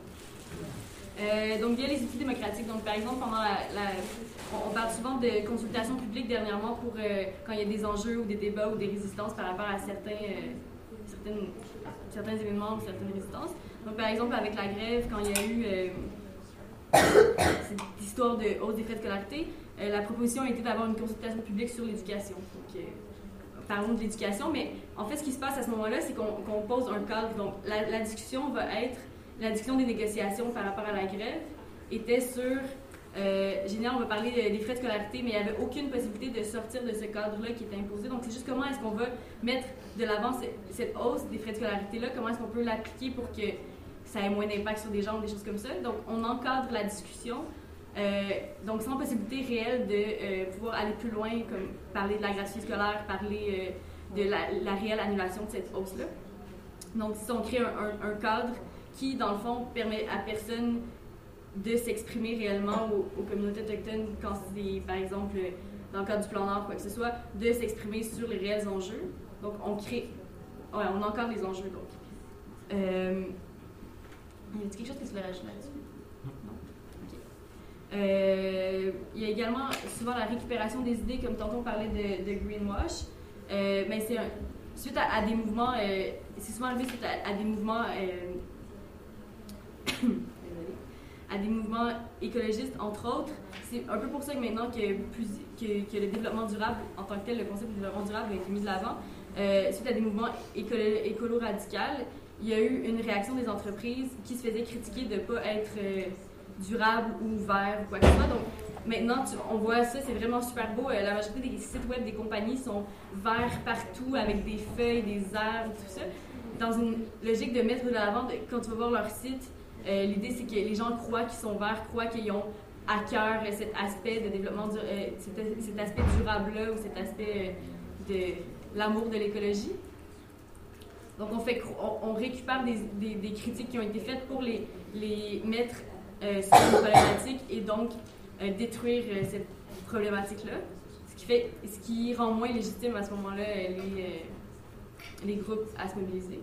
via les outils démocratiques. Donc, par exemple, pendant on parle souvent de consultation publique dernièrement pour quand il y a des enjeux ou des débats ou des résistances par rapport à certains événements ou certaines résistances. Donc, par exemple, avec la grève, quand il y a eu cette histoire de hausse des frais de scolarité, la proposition a été d'avoir une consultation publique sur l'éducation. Donc, parlons de l'éducation, mais en fait, ce qui se passe à ce moment-là, c'est qu'on pose un cadre. Donc, la discussion va être, la discussion des négociations par rapport à la grève était sur, généralement, on va parler des frais de scolarité, mais il n'y avait aucune possibilité de sortir de ce cadre-là qui était imposé. Donc, c'est juste comment est-ce qu'on va mettre de l'avant cette hausse des frais de scolarité-là, comment est-ce qu'on peut l'appliquer pour que ça ait moins d'impact sur des gens ou des choses comme ça. Donc, on encadre la discussion. Donc, sans possibilité réelle de pouvoir aller plus loin, comme parler de la gratuité scolaire, parler de la réelle annulation de cette hausse-là. Donc, si on crée un cadre qui, dans le fond, permet à personne de s'exprimer réellement aux communautés autochtones quand c'est, par exemple, dans le cadre du plan Nord, quoi que ce soit, de s'exprimer sur les réels enjeux. Donc, on encadre les enjeux, donc. Y a-t-il quelque chose que tu voulais rajouter là-dessus? Non? OK. Il y a également souvent la récupération des idées, comme tantôt on parlait de greenwash. Mais c'est suite à des mouvements, c'est souvent arrivé suite à des mouvements, à des mouvements écologistes, entre autres. C'est un peu pour ça que maintenant que le développement durable, en tant que tel, le concept de développement durable a été mis de l'avant, suite à des mouvements écolo-radicaux, il y a eu une réaction des entreprises qui se faisaient critiquer de ne pas être durable ou vert ou quoi que ce soit. Donc, maintenant, on voit ça, c'est vraiment super beau. La majorité des sites web des compagnies sont verts partout, avec des feuilles, des arbres, tout ça. Dans une logique de mettre de l'avant, quand tu vas voir leur site, l'idée c'est que les gens croient qu'ils sont verts, croient qu'ils ont à cœur cet aspect de développement, cet aspect durable-là ou cet aspect de l'amour de l'écologie. Donc on récupère des critiques qui ont été faites pour les mettre sur une problématique et donc détruire cette problématique-là, ce qui rend moins légitime à ce moment-là les groupes à se mobiliser.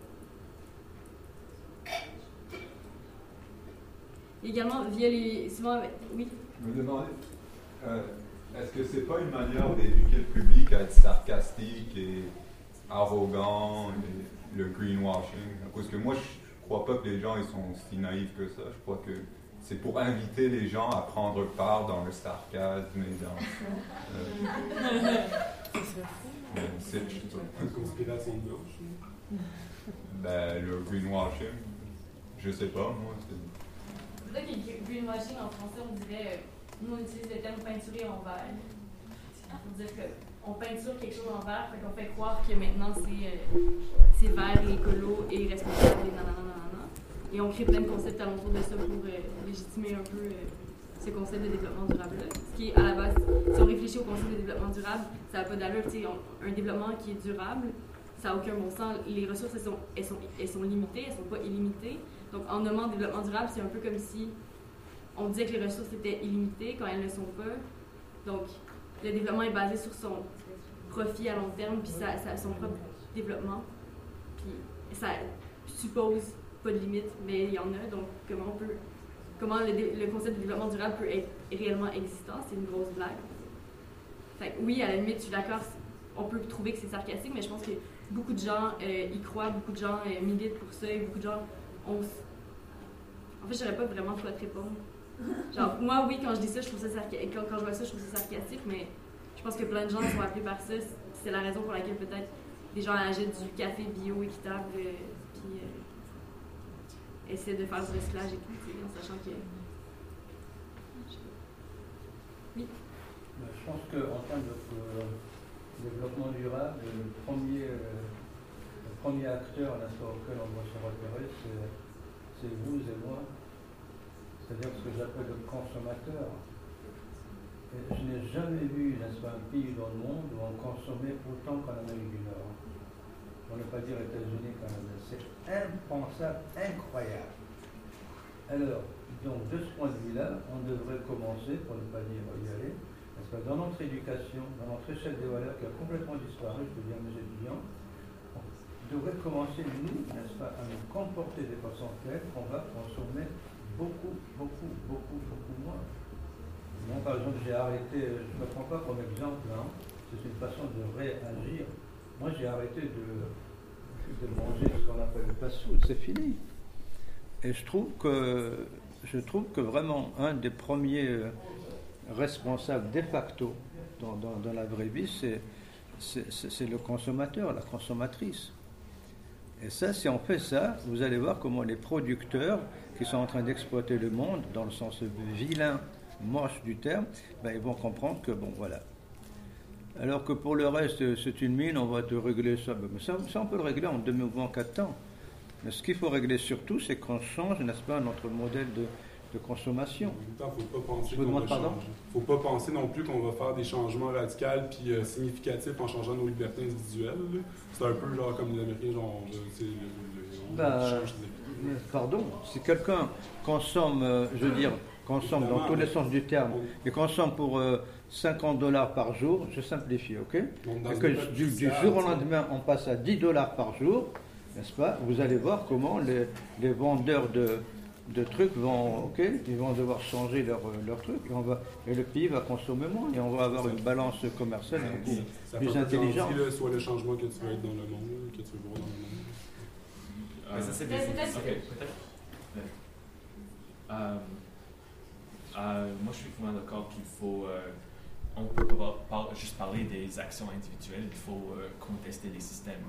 Également, via les... Souvent, oui? Je me demandais, est-ce que c'est pas une manière d'éduquer le public à être sarcastique et arrogant, et le greenwashing? Parce que moi, je crois pas que les gens ils sont si naïfs que ça. Je crois que c'est pour inviter les gens à prendre part dans le sarcasme et dans... c'est une conspiration de gauche. Ben, le greenwashing, je sais pas, moi. C'est pour ça que greenwashing en français, on dirait, nous on utilise le terme peinturer en vert. Pour dire qu'on peinture quelque chose en vert, fait qu'on fait croire que maintenant c'est vert, écolo et responsable et nanana. Et on crée plein de concepts alentour de ça pour légitimer un peu ce concept de développement durable-là. Ce qui est à la base, si on réfléchit au concept de développement durable, ça n'a pas d'allure. Un développement qui est durable, ça n'a aucun bon sens. Les ressources, elles sont limitées, elles ne sont pas illimitées. Donc, en nommant développement durable, c'est un peu comme si on disait que les ressources étaient illimitées quand elles ne le sont pas. Donc, le développement est basé sur son profit à long terme, puis son propre développement. Puis, ça suppose pas de limite, mais il y en a. Donc, comment le concept de développement durable peut être réellement existant? C'est une grosse blague. Fait que, oui, à la limite, je suis d'accord, on peut trouver que c'est sarcastique, mais je pense que beaucoup de gens y croient, beaucoup de gens militent pour ça, et beaucoup de gens En fait, j'aurais pas vraiment quoi te répondre. Genre, moi, oui, quand je dis ça, je trouve ça sarcastique. Quand je vois ça, je trouve ça sarcastique, mais je pense que plein de gens sont appelés par ça. C'est la raison pour laquelle peut-être des gens achètent du café bio équitable, puis essaient de faire du recyclage et tout, en sachant que... Oui? Je pense qu'en termes de développement durable, le premier acteur auquel on doit se repérer, c'est vous et moi, c'est-à-dire ce que j'appelle le consommateur. Et je n'ai jamais vu, n'est-ce pas, un pays dans le monde où on consommait autant qu'en Amérique du Nord. On ne peut pas dire États-Unis quand même. C'est impensable, incroyable. Alors, donc de ce point de vue-là, on devrait commencer, pour ne pas dire y aller, n'est-ce pas, dans notre éducation, dans notre échelle des valeurs qui a complètement disparu, je peux dire à mes étudiants, devrait commencer, nous, n'est-ce pas, à nous comporter de façon telle qu'on va consommer beaucoup moins. Moi, par exemple, j'ai arrêté, je ne me prends pas comme exemple, hein, c'est une façon de réagir. Moi, j'ai arrêté de manger ce qu'on appelle le fast-food, c'est fini. Et je trouve que vraiment, un des premiers responsables de facto dans la vraie vie, c'est le consommateur, la consommatrice. Et ça, si on fait ça, vous allez voir comment les producteurs qui sont en train d'exploiter le monde, dans le sens vilain, moche du terme, ben, ils vont comprendre que, bon, voilà. Alors que pour le reste, c'est une mine, on va te régler ça. Mais ça, on peut le régler en 2 mouvements, 4 temps. Mais ce qu'il faut régler surtout, c'est qu'on change, n'est-ce pas, notre modèle de consommation. En même temps, faut pas penser Je vous demande pardon? Faut pas penser non plus qu'on va faire des changements radicaux puis significatifs en changeant nos libertés individuelles. Là. C'est un peu genre comme les Américains, genre, pardon, si quelqu'un consomme, je veux dire, consomme dans tous les sens du terme, et consomme pour $50 par jour, je simplifie, ok? Et que du jour au lendemain, on passe à $10 par jour, n'est-ce pas? Vous allez voir comment les vendeurs de trucs vont, ok, ils vont devoir changer leur truc, et le pays va consommer moins, et on va avoir une balance commerciale beaucoup plus intelligente. Soit le changement que tu veux être dans le monde, que tu veux voir dans le monde. Mais ça, c'est peut-être. Moi, je suis vraiment d'accord qu'il faut. On ne peut pas juste parler des actions individuelles, il faut contester les systèmes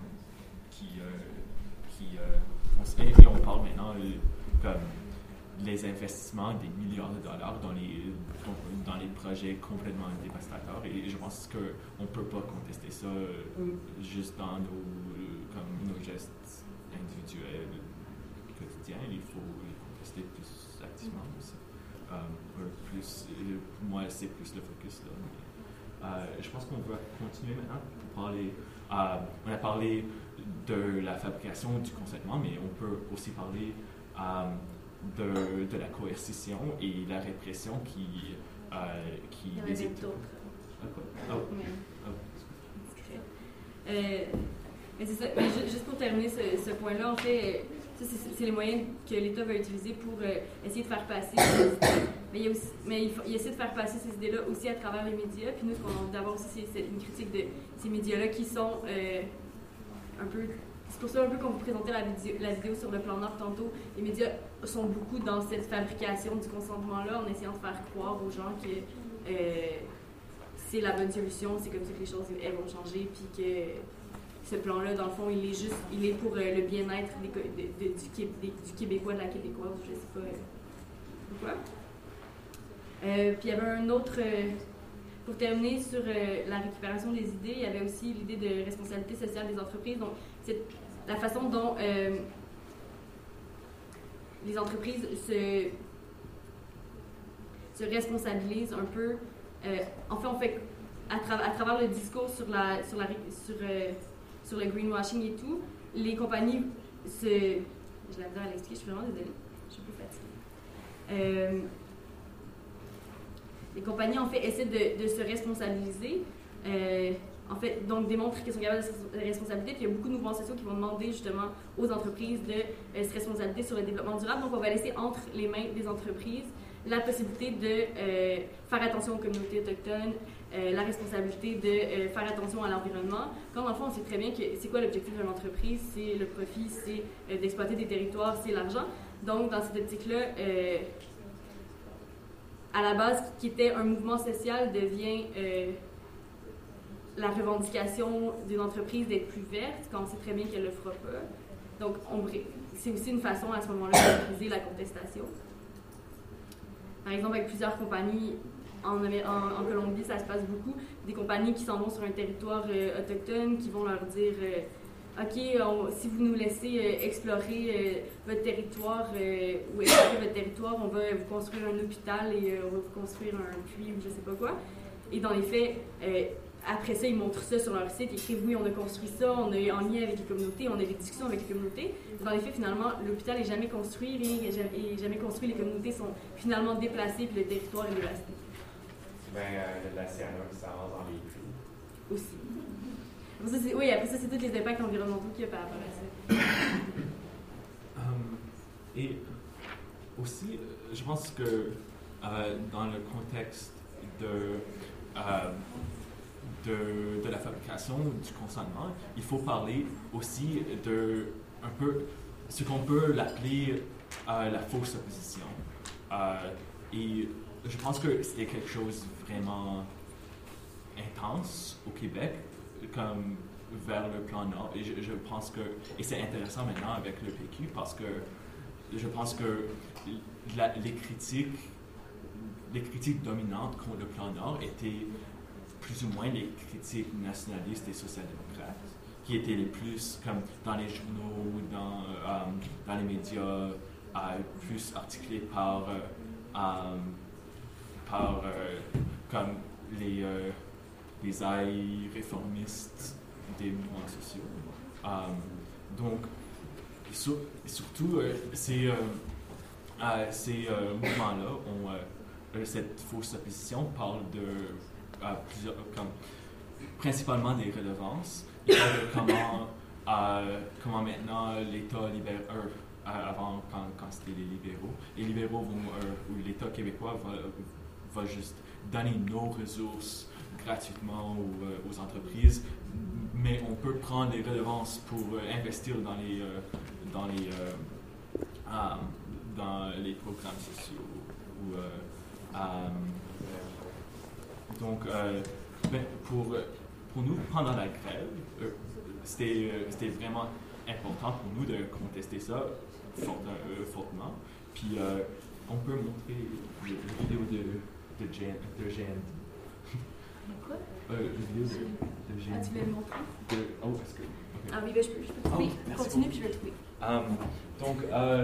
et on parle maintenant comme les investissements des milliards de dollars dans les projets complètement dévastateurs. Et je pense qu'on ne peut pas contester ça juste dans nos gestes individuels quotidiens. Il faut les contester plus activement aussi. Moi, c'est plus le focus là. Je pense qu'on va continuer maintenant pour parler. On a parlé de la fabrication du consentement, mais on peut aussi parler de la coercition et la répression qui il y en avait d'autres. Mais c'est ça. Mais juste pour terminer ce point-là, en fait, c'est les moyens que l'État va utiliser pour essayer de faire passer ces idées. Mais il essaie de faire passer ces idées-là aussi à travers les médias. Puis nous, ce qu'on a envie d'avoir aussi, c'est une critique de ces médias-là qui sont un peu... C'est pour ça un peu qu'on vous présentait la vidéo sur le plan Nord tantôt. Les médias sont beaucoup dans cette fabrication du consentement-là, en essayant de faire croire aux gens que c'est la bonne solution, c'est comme ça que les choses elles vont changer, puis que ce plan-là, dans le fond, il est pour le bien-être du Québécois, de la Québécoise, je sais pas pourquoi. Puis il y avait un autre... pour terminer sur la récupération des idées, il y avait aussi l'idée de responsabilité sociale des entreprises. Donc, c'est la façon dont les entreprises se responsabilisent un peu. En fait, on fait à travers le discours sur le greenwashing et tout, les compagnies je l'ai à l'expliquer, je suis vraiment désolée, je suis plus fatiguée. Les compagnies, en fait, essaient de se responsabiliser, en fait, donc démontrent qu'elles sont capables de responsabilité. Puis il y a beaucoup de mouvements sociaux qui vont demander justement aux entreprises de se responsabiliser sur le développement durable. Donc on va laisser entre les mains des entreprises la possibilité de faire attention aux communautés autochtones, la responsabilité de faire attention à l'environnement. Quand dans le fond, on sait très bien que c'est quoi l'objectif de l'entreprise, c'est le profit, c'est d'exploiter des territoires, c'est l'argent. Donc dans cette optique-là, à la base, qui était un mouvement social, devient la revendication d'une entreprise d'être plus verte, quand on sait très bien qu'elle ne le fera pas. Donc, c'est aussi une façon, à ce moment-là, d'utiliser la contestation. Par exemple, avec plusieurs compagnies, en Colombie, ça se passe beaucoup, des compagnies qui s'en vont sur un territoire autochtone, qui vont leur dire OK, si vous nous laissez explorer votre territoire ou explorer votre territoire, on va vous construire un hôpital et on va vous construire un puits ou je sais pas quoi. Et dans les faits, après ça, ils montrent ça sur leur site, ils écrivent oui, on a construit ça, on est en lien avec les communautés, on a des discussions avec les communautés. Dans les faits, finalement, l'hôpital n'est jamais construit, rien n'est jamais construit, les communautés sont finalement déplacées puis le territoire est dévasté. Ben, il y a de la cyanure qui s'avance dans les puits. Aussi. Après ça, c'est tous les impacts environnementaux qu'il y a par rapport à ça. Et aussi, je pense que dans le contexte de la fabrication du consentement, il faut parler aussi de un peu ce qu'on peut l'appeler la fausse opposition. Et je pense que c'était quelque chose vraiment intense au Québec, comme vers le plan Nord. Et je pense que, et c'est intéressant maintenant avec le PQ, parce que je pense que les critiques dominantes contre le plan Nord étaient plus ou moins les critiques nationalistes et social-démocrates. qui étaient les plus, comme dans les journaux, dans les médias, plus articulés par comme les ailes réformistes des mouvements sociaux. Donc, surtout, ces mouvements-là ont cette fausse opposition, parle de plusieurs, principalement des redevances, et de comment maintenant l'État libéral, avant quand c'était les libéraux ou l'État québécois va juste donner nos ressources gratuitement aux entreprises, mais on peut prendre des redevances pour investir dans les programmes sociaux. Donc, pour nous, pendant la grève, c'était vraiment important pour nous de contester ça fortement. Puis, on peut montrer la vidéo de GND. Quoi? La vidéo de GND. Ah, tu veux le montrer? Est-ce que... Okay. Ah oui, ben, je peux trouver. Continue, puis je vais le trouver. Donc,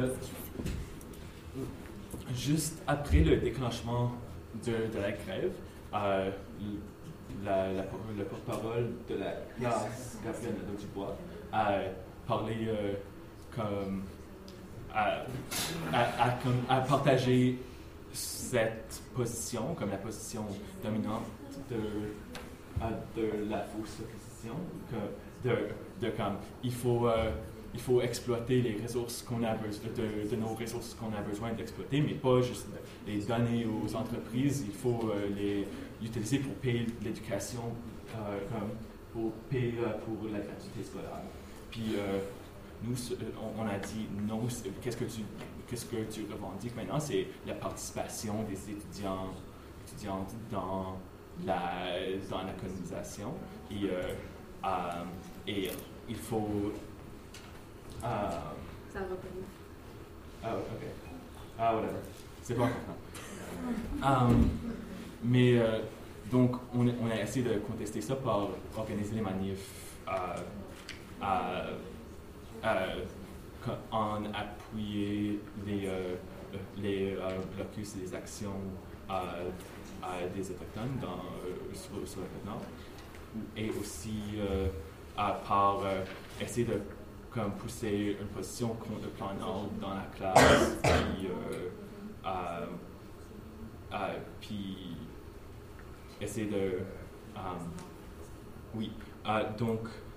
juste après le déclenchement de la grève, le porte-parole de la classe, Gabriel Nadeau-Dubois, a parlé à partager cette position comme la position dominante de la fausse opposition, comme il faut exploiter les ressources qu'on a besoin de nos ressources qu'on a besoin d'exploiter, mais pas juste les donner aux entreprises. Il faut les utiliser pour payer l'éducation, pour payer pour la gratuité scolaire. Puis nous, on a dit non. Qu'est-ce que tu revendiques maintenant? C'est la participation des étudiantes dans la colonisation. Et il faut... Ça va pas. OK. Whatever. C'est pas important. Mais donc, on a essayé de contester ça par organiser les manifs en appuyant les blocus et les actions des Autochtones sur la Côte-Nord. Et aussi par essayer de pousser une position contre le plan Nord dans la classe, puis essayer de... donc,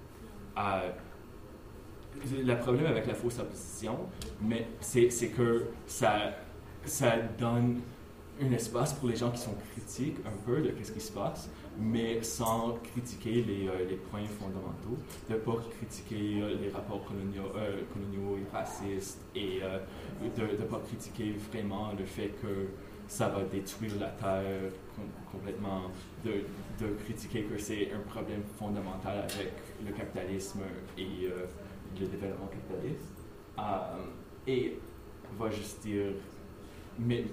le problème avec la fausse opposition, mais c'est que ça donne un espace pour les gens qui sont critiques un peu de ce qui se passe, mais sans critiquer les points fondamentaux, de ne pas critiquer les rapports coloniaux et racistes, et de ne pas critiquer vraiment le fait que ça va détruire la terre complètement, de critiquer que c'est un problème fondamental avec le capitalisme et le développement capitaliste. Et va juste dire, mais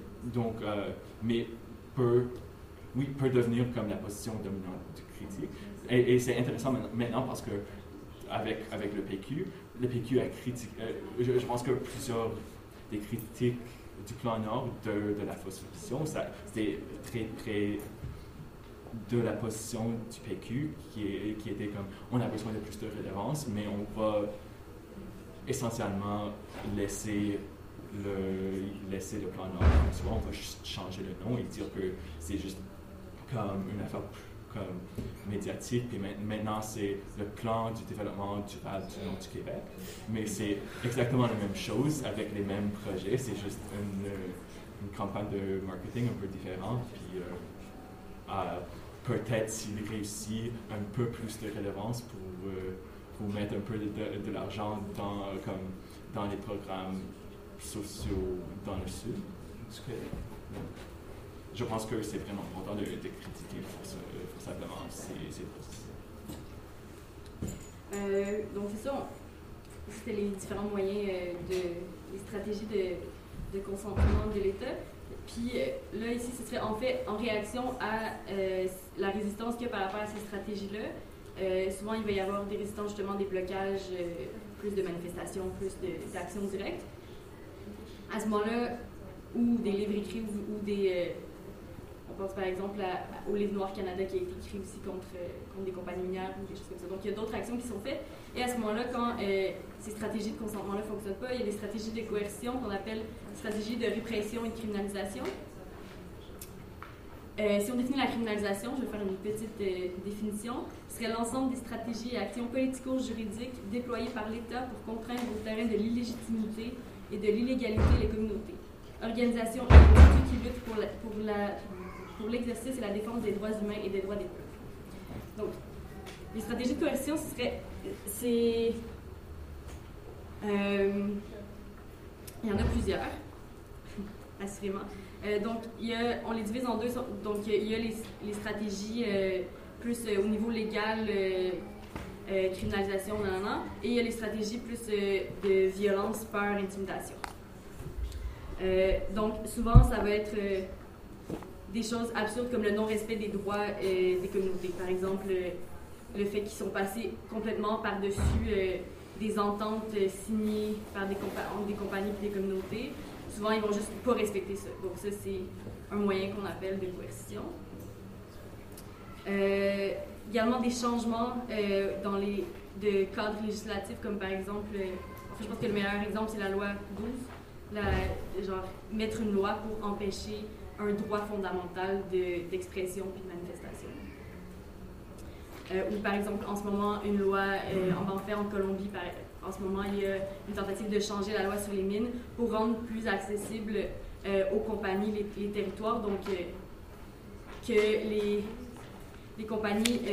peut devenir comme la position dominante du critique. Et c'est intéressant maintenant parce que avec le PQ a critiqué, je pense que plusieurs des critiques du plan Nord de la fausse opposition, c'était très près de la position du PQ qui était comme, on a besoin de plus de relevance, mais on va essentiellement laisser le plan Nord comme ça. On va juste changer le nom et dire que c'est juste comme une affaire comme médiatique, puis maintenant c'est le plan du développement durable du Nord du Québec. Mais c'est exactement la même chose avec les mêmes projets, c'est juste une campagne de marketing un peu différente, puis peut-être s'il réussit un peu plus de relevance pour mettre un peu de l'argent dans les programmes sociaux dans le Sud du Québec. Je pense que c'est vraiment important de critiquer forcément ces positions. Donc c'est ça, c'était les différents moyens, les stratégies de consentement de l'État. Puis là, ici, ce serait en fait en réaction à la résistance qu'il y a par rapport à ces stratégies-là. souvent, il va y avoir des résistances, justement, des blocages, plus de manifestations, plus d'actions directes. À ce moment-là, ou des livres écrits ou des... on pense par exemple au livre Noir Canada qui a été écrit aussi contre des compagnies minières ou des choses comme ça. Donc il y a d'autres actions qui sont faites. Et à ce moment-là, quand ces stratégies de consentement-là ne fonctionnent pas, il y a des stratégies de coercion qu'on appelle stratégies de répression et de criminalisation. Si on définit la criminalisation, je vais faire une petite définition, ce serait l'ensemble des stratégies et actions politico-juridiques déployées par l'État pour contraindre au terrain de l'illégitimité et de l'illégalité les communautés. Organisation et individus qui luttent pour l'exercice et la défense des droits humains et des droits des peuples. Donc, les stratégies de coercition, il y en a plusieurs, assurément. Donc, on les divise en deux. Donc, il y a les stratégies plus au niveau légal, criminalisation, et il y a les stratégies plus de violence, peur, intimidation. Donc, souvent, ça va être des choses absurdes comme le non-respect des droits des communautés. Par exemple, le fait qu'ils sont passés complètement par-dessus des ententes signées par des compagnies et des communautés. Souvent, ils vont juste pas respecter ça. Donc, ça, c'est un moyen qu'on appelle de coercition. Également, des changements dans de cadres législatifs, comme par exemple, je pense que le meilleur exemple, c'est la loi 12. Mettre une loi pour empêcher un droit fondamental d'expression et de manifestation. Ou par exemple, en ce moment, une loi, en Colombie, en ce moment, il y a une tentative de changer la loi sur les mines pour rendre plus accessible aux compagnies les territoires, donc que les compagnies,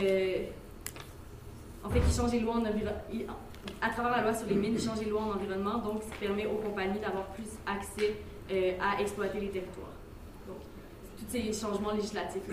en fait, ils changent les lois en environnement. À travers la loi sur les mines, ils changent les lois en environnement, donc ce qui permet aux compagnies d'avoir plus accès à exploiter les territoires. Donc, tous ces changements législatifs-là.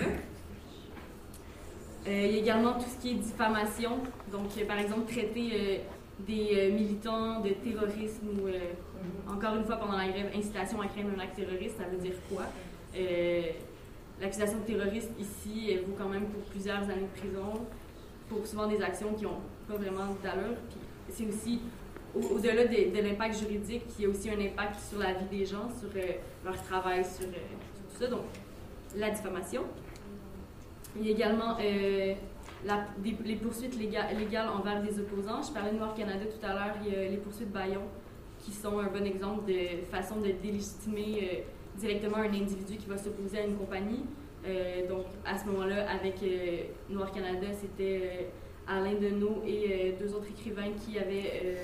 Il y a également tout ce qui est diffamation, donc par exemple traiter des militants de terrorisme ou, encore une fois pendant la grève, incitation à craindre un acte terroriste, ça veut dire quoi? L'accusation de terroriste ici, elle vaut quand même pour plusieurs années de prison, pour souvent des actions qui n'ont pas vraiment d'allure. Puis c'est aussi, au-delà de l'impact juridique, il y a aussi un impact sur la vie des gens, sur leur travail, sur tout ça. Donc, la diffamation. Il y a également les poursuites légales envers des opposants. Je parlais de Noir Canada tout à l'heure. Il y a les poursuites Bayon, qui sont un bon exemple de façon de délégitimer directement un individu qui va s'opposer à une compagnie. Donc, à ce moment-là, avec Noir Canada, c'était Alain Deneau et deux autres écrivains qui avaient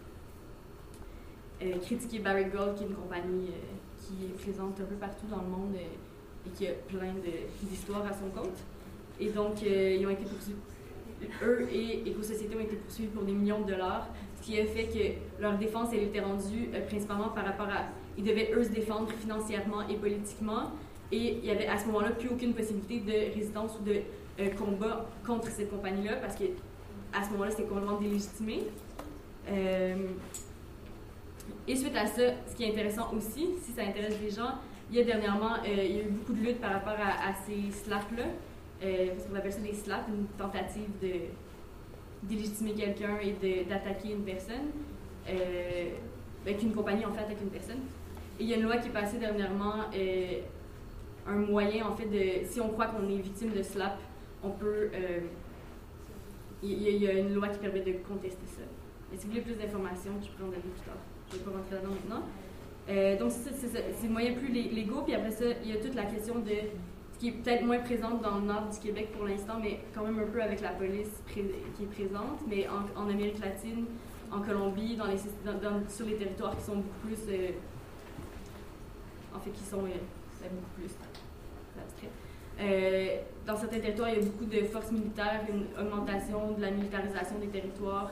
critiqué Barrick Gold, qui est une compagnie qui est présente un peu partout dans le monde et qui a plein d'histoires à son compte. Et donc, ils ont été poursuivis. Eux et Éco-Société ont été poursuivis pour des millions de dollars, ce qui a fait que leur défense, elle était rendue principalement par rapport à... Ils devaient, eux, se défendre financièrement et politiquement, et il n'y avait à ce moment-là plus aucune possibilité de résistance ou de combat contre cette compagnie-là, parce qu'à ce moment-là, c'était complètement délégitimé. Et suite à ça, ce qui est intéressant aussi, si ça intéresse les gens, il y a dernièrement, il y a eu beaucoup de luttes par rapport à ces slaps-là, parce qu'on appelle ça des slaps, une tentative de délégitimer quelqu'un et d'attaquer une personne, avec une compagnie, en fait, avec une personne. Et il y a une loi qui est passée dernièrement, un moyen, en fait, si on croit qu'on est victime de slap, on peut... il y a une loi qui permet de contester ça. Et si vous voulez plus d'informations, je peux en donner plus tard. Je ne vais pas rentrer là-dedans maintenant. Donc, c'est le moyen plus légaux. Puis après ça, il y a toute la question de ce qui est peut-être moins présente dans le nord du Québec pour l'instant, mais quand même un peu avec la police qui est présente. Mais en Amérique latine, en Colombie, sur les territoires qui sont beaucoup plus... en fait, qui sont beaucoup plus abstraits. Dans certains territoires, il y a beaucoup de forces militaires, une augmentation de la militarisation des territoires,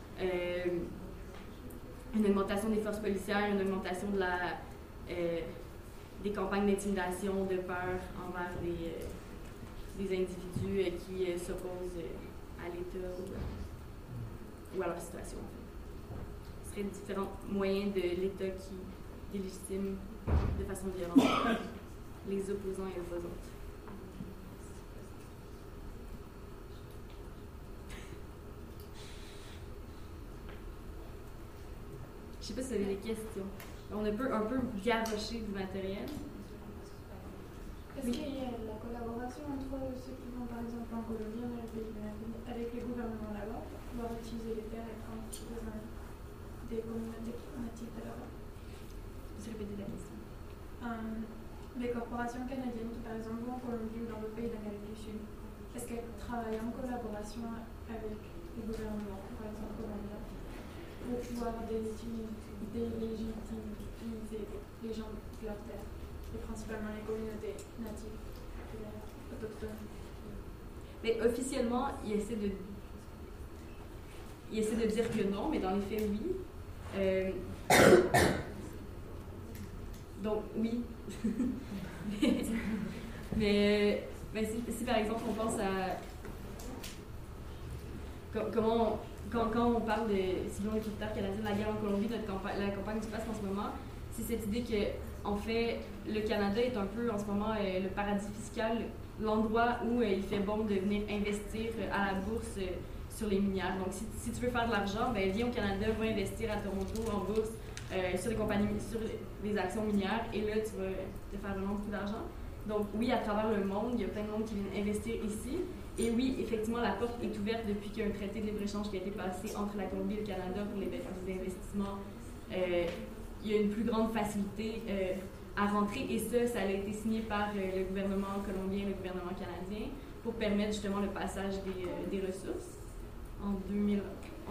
une augmentation des forces policières, une augmentation de des campagnes d'intimidation, de peur envers des individus qui s'opposent à l'État ou à leur situation. Ce serait différents moyens de l'État qui délégitiment de façon violente les opposants et opposantes. sais pas si vous avez des questions. On a un peu garoché du matériel. Est-ce qu'il y a la collaboration entre ceux qui vont par exemple en Colombie, avec les gouvernements là-bas, pouvoir utiliser les terres et prendre des communautés natives de là-bas? Je vais répéter la question. Les corporations canadiennes qui par exemple vont en Colombie ou dans d'autres pays d'Amérique du Sud, est-ce qu'elles travaillent en collaboration avec les gouvernements, par exemple colombiens, pour pouvoir délégitimiser les gens de leur terre, et principalement les communautés natives, autochtones? Mais officiellement, il essaie de dire que non, mais dans les faits, oui. Donc, oui. mais si par exemple on pense à comment quand on parle de Civil Militaire canadien, la guerre en Colombie, la campagne du passe en ce moment, c'est cette idée que en fait le Canada est un peu en ce moment le paradis fiscal, l'endroit où il fait bon de venir investir à la bourse sur les minières. Donc si tu veux faire de l'argent, ben viens au Canada, va investir à Toronto en bourse sur les compagnies, sur les actions minières, et là tu vas te faire vraiment beaucoup d'argent. Donc oui, à travers le monde, il y a plein de monde qui viennent investir ici. Et oui, effectivement, la porte est ouverte depuis qu'il y a un traité de libre-échange qui a été passé entre la Colombie et le Canada pour les investissements. Il y a une plus grande facilité à rentrer, et ça a été signé par le gouvernement colombien et le gouvernement canadien pour permettre justement le passage des ressources en 2011.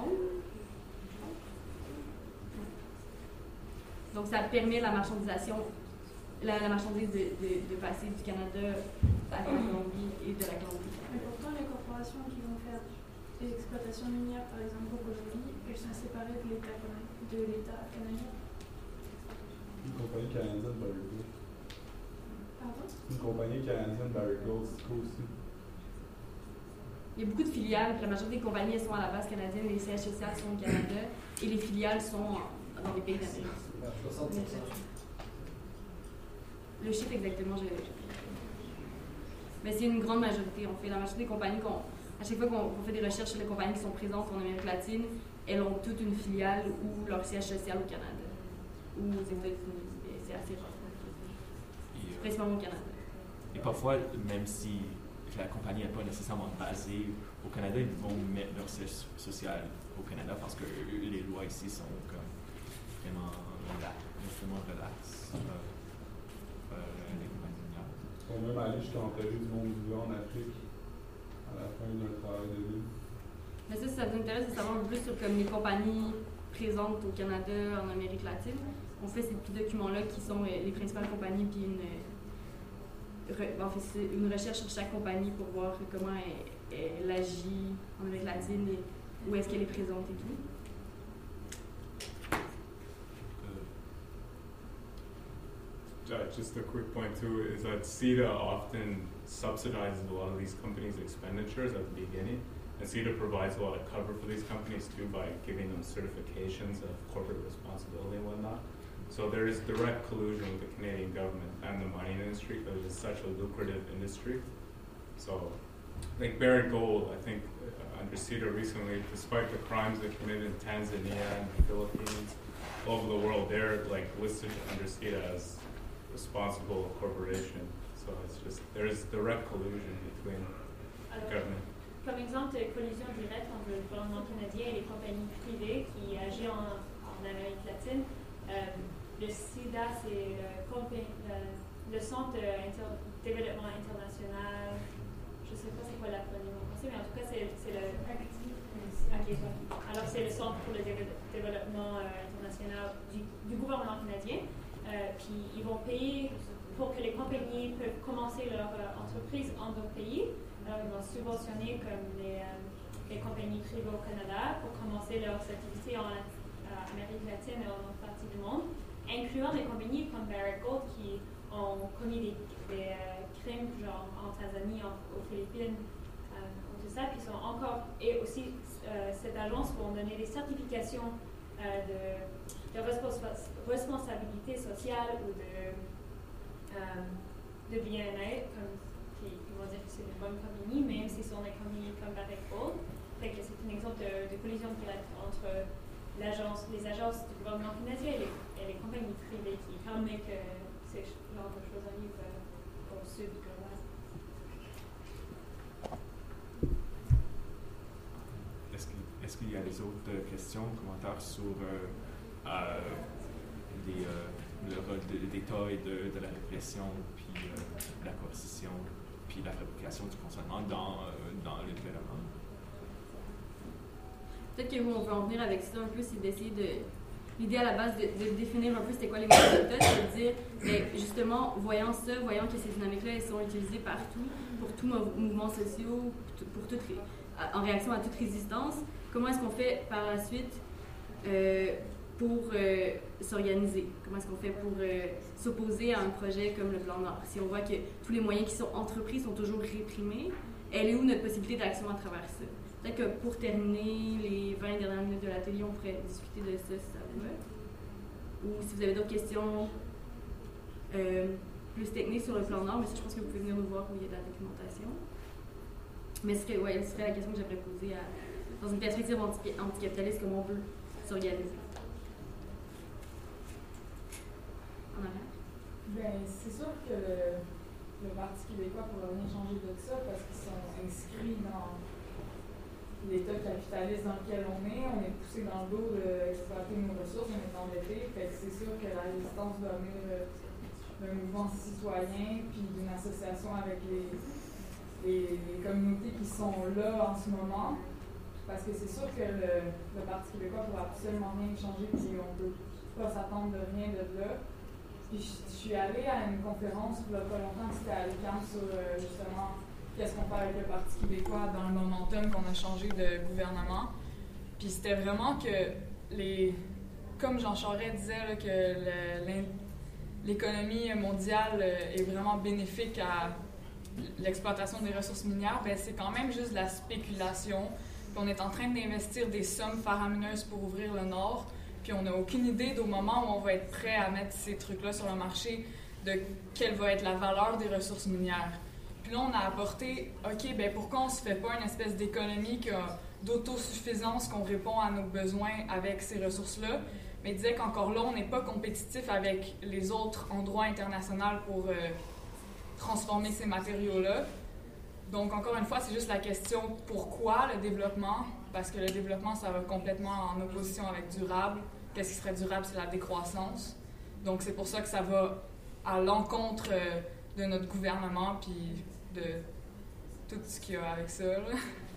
Donc ça permet la marchandisation, la marchandise de passer du Canada à la Colombie et de la Colombie. Mais pourtant, les corporations qui vont faire des exploitations minières, par exemple, au Colombie, elles sont séparées de l'État canadien. Une compagnie canadienne, Barrick Gold. Pardon? Une compagnie canadienne, Barrick Gold, c'est cool aussi. Il y a beaucoup de filiales, puis la majorité des compagnies elles sont à la base canadienne, les sièges sociaux sont au Canada, et les filiales sont dans les pays d'Amérique. 60%. Le chiffre exactement, mais c'est une grande majorité. On fait la majorité des compagnies, à chaque fois qu'on fait des recherches sur les compagnies qui sont présentes en Amérique latine, elles ont toute une filiale ou leur siège social au Canada ou aux États-Unis. C'est assez rare. Principalement au Canada. Et parfois, même si la compagnie n'est pas nécessairement basée au Canada, ils vont mettre leur siège social au Canada parce que les lois ici sont comme vraiment relaxes. On peut même aller jusqu'à enterrer du monde vivant en Afrique à la fin d'un travail de vie. Mais ça vous intéresse de savoir un peu plus sur comme les compagnies présentes au Canada, en Amérique latine. On fait ces petits documents-là qui sont les principales compagnies, puis une recherche sur chaque compagnie pour voir comment elle agit en Amérique latine et où est-ce qu'elle est présente et tout. Just a quick point too is that CETA often subsidizes a lot of these companies' expenditures at the beginning, and CETA provides a lot of cover for these companies too by giving them certifications of corporate responsibility and whatnot. So there is direct collusion with the Canadian government and the mining industry because it is such a lucrative industry. So, like Barrick Gold, I think under CETA recently, despite the crimes they committed in Tanzania and the Philippines, all over the world, they're like listed under CETA as responsible corporation. So it's just, there is direct collusion between government. Comme exemple de collusion directe entre le gouvernement canadien et les compagnies privées qui agissent en Amérique latine, le CIDA, c'est le Centre de développement international. Je ne sais pas c'est quoi l'acronyme en français, mais en tout cas, c'est le... Okay. Alors, c'est le Centre pour le développement international du gouvernement canadien. Puis ils vont payer pour que les compagnies peuvent commencer leur entreprise en d'autres pays. Alors ils vont subventionner comme les compagnies privées au Canada pour commencer leurs activités en Amérique latine et en d'autres parties du monde, incluant des compagnies comme Barrick Gold qui ont commis des crimes genre en Tanzanie, aux Philippines, tout ça, puis sont encore, et aussi cette agence vont donner des certifications de responsabilité sociale ou de bien-être, qui vont dire que c'est une bonne compagnie, même si ce sont des compagnies comme Barrick Gold. C'est un exemple de collision directe entre les agences du gouvernement canadien et les compagnies privées qui permettent que ces genres de choses arrivent au sud global. Est-ce qu'il y a des autres questions, commentaires sur le rôle de l'État et de la répression, puis la coercition, puis la fabrication du consentement dans le développement? Peut-être que où on veut en venir avec ça un peu, c'est d'essayer de... L'idée à la base de définir un peu c'était quoi les moyens de l'État, c'est de dire, bien, justement, voyant que ces dynamiques-là, elles sont utilisées partout, pour tous mouvements sociaux, en réaction à toute résistance, comment est-ce qu'on fait par la suite pour s'organiser? Comment est-ce qu'on fait pour s'opposer à un projet comme le Plan Nord? Si on voit que tous les moyens qui sont entrepris sont toujours réprimés, elle est où notre possibilité d'action à travers ça? Peut-être que pour terminer les 20 dernières minutes de l'atelier, on pourrait discuter de ça, si ça vous va. Ou si vous avez d'autres questions plus techniques sur le Plan Nord, mais ça, je pense que vous pouvez venir nous voir où il y a de la documentation. Mais ce serait la question que j'aimerais poser dans une perspective anticapitaliste, comment on veut s'organiser. En arrière. Bien, c'est sûr que le Parti québécois pourrait rien changer de ça parce qu'ils sont inscrits dans l'État capitaliste dans lequel on est poussé dans le dos d'exploiter nos ressources, on est endetté. Fait que c'est sûr que la résistance doit venir d'un mouvement citoyen puis d'une association avec les communautés qui sont là en ce moment. Parce que c'est sûr que le Parti québécois ne pourra absolument rien changer puis on ne peut pas s'attendre de rien de là. Puis je suis allée à une conférence il n'y a pas longtemps, c'était à l'UQAM sur justement qu'est-ce qu'on fait avec le Parti québécois dans le momentum qu'on a changé de gouvernement. Puis c'était vraiment que comme Jean Charest disait, là, que l'économie mondiale est vraiment bénéfique à l'exploitation des ressources minières, ben c'est quand même juste de la spéculation. Puis on est en train d'investir des sommes faramineuses pour ouvrir le Nord, puis on n'a aucune idée d'au moment où on va être prêt à mettre ces trucs-là sur le marché de quelle va être la valeur des ressources minières. Puis là, on a apporté, OK, ben pourquoi on ne se fait pas une espèce d'économie d'autosuffisance qu'on répond à nos besoins avec ces ressources-là? Mais il disait qu'encore là, on n'est pas compétitif avec les autres endroits internationaux pour transformer ces matériaux-là. Donc, encore une fois, c'est juste la question pourquoi le développement? Parce que le développement, ça va complètement en opposition avec durable. Qu'est-ce qui serait durable? C'est la décroissance. Donc, c'est pour ça que ça va à l'encontre de notre gouvernement puis de tout ce qu'il y a avec ça. Là.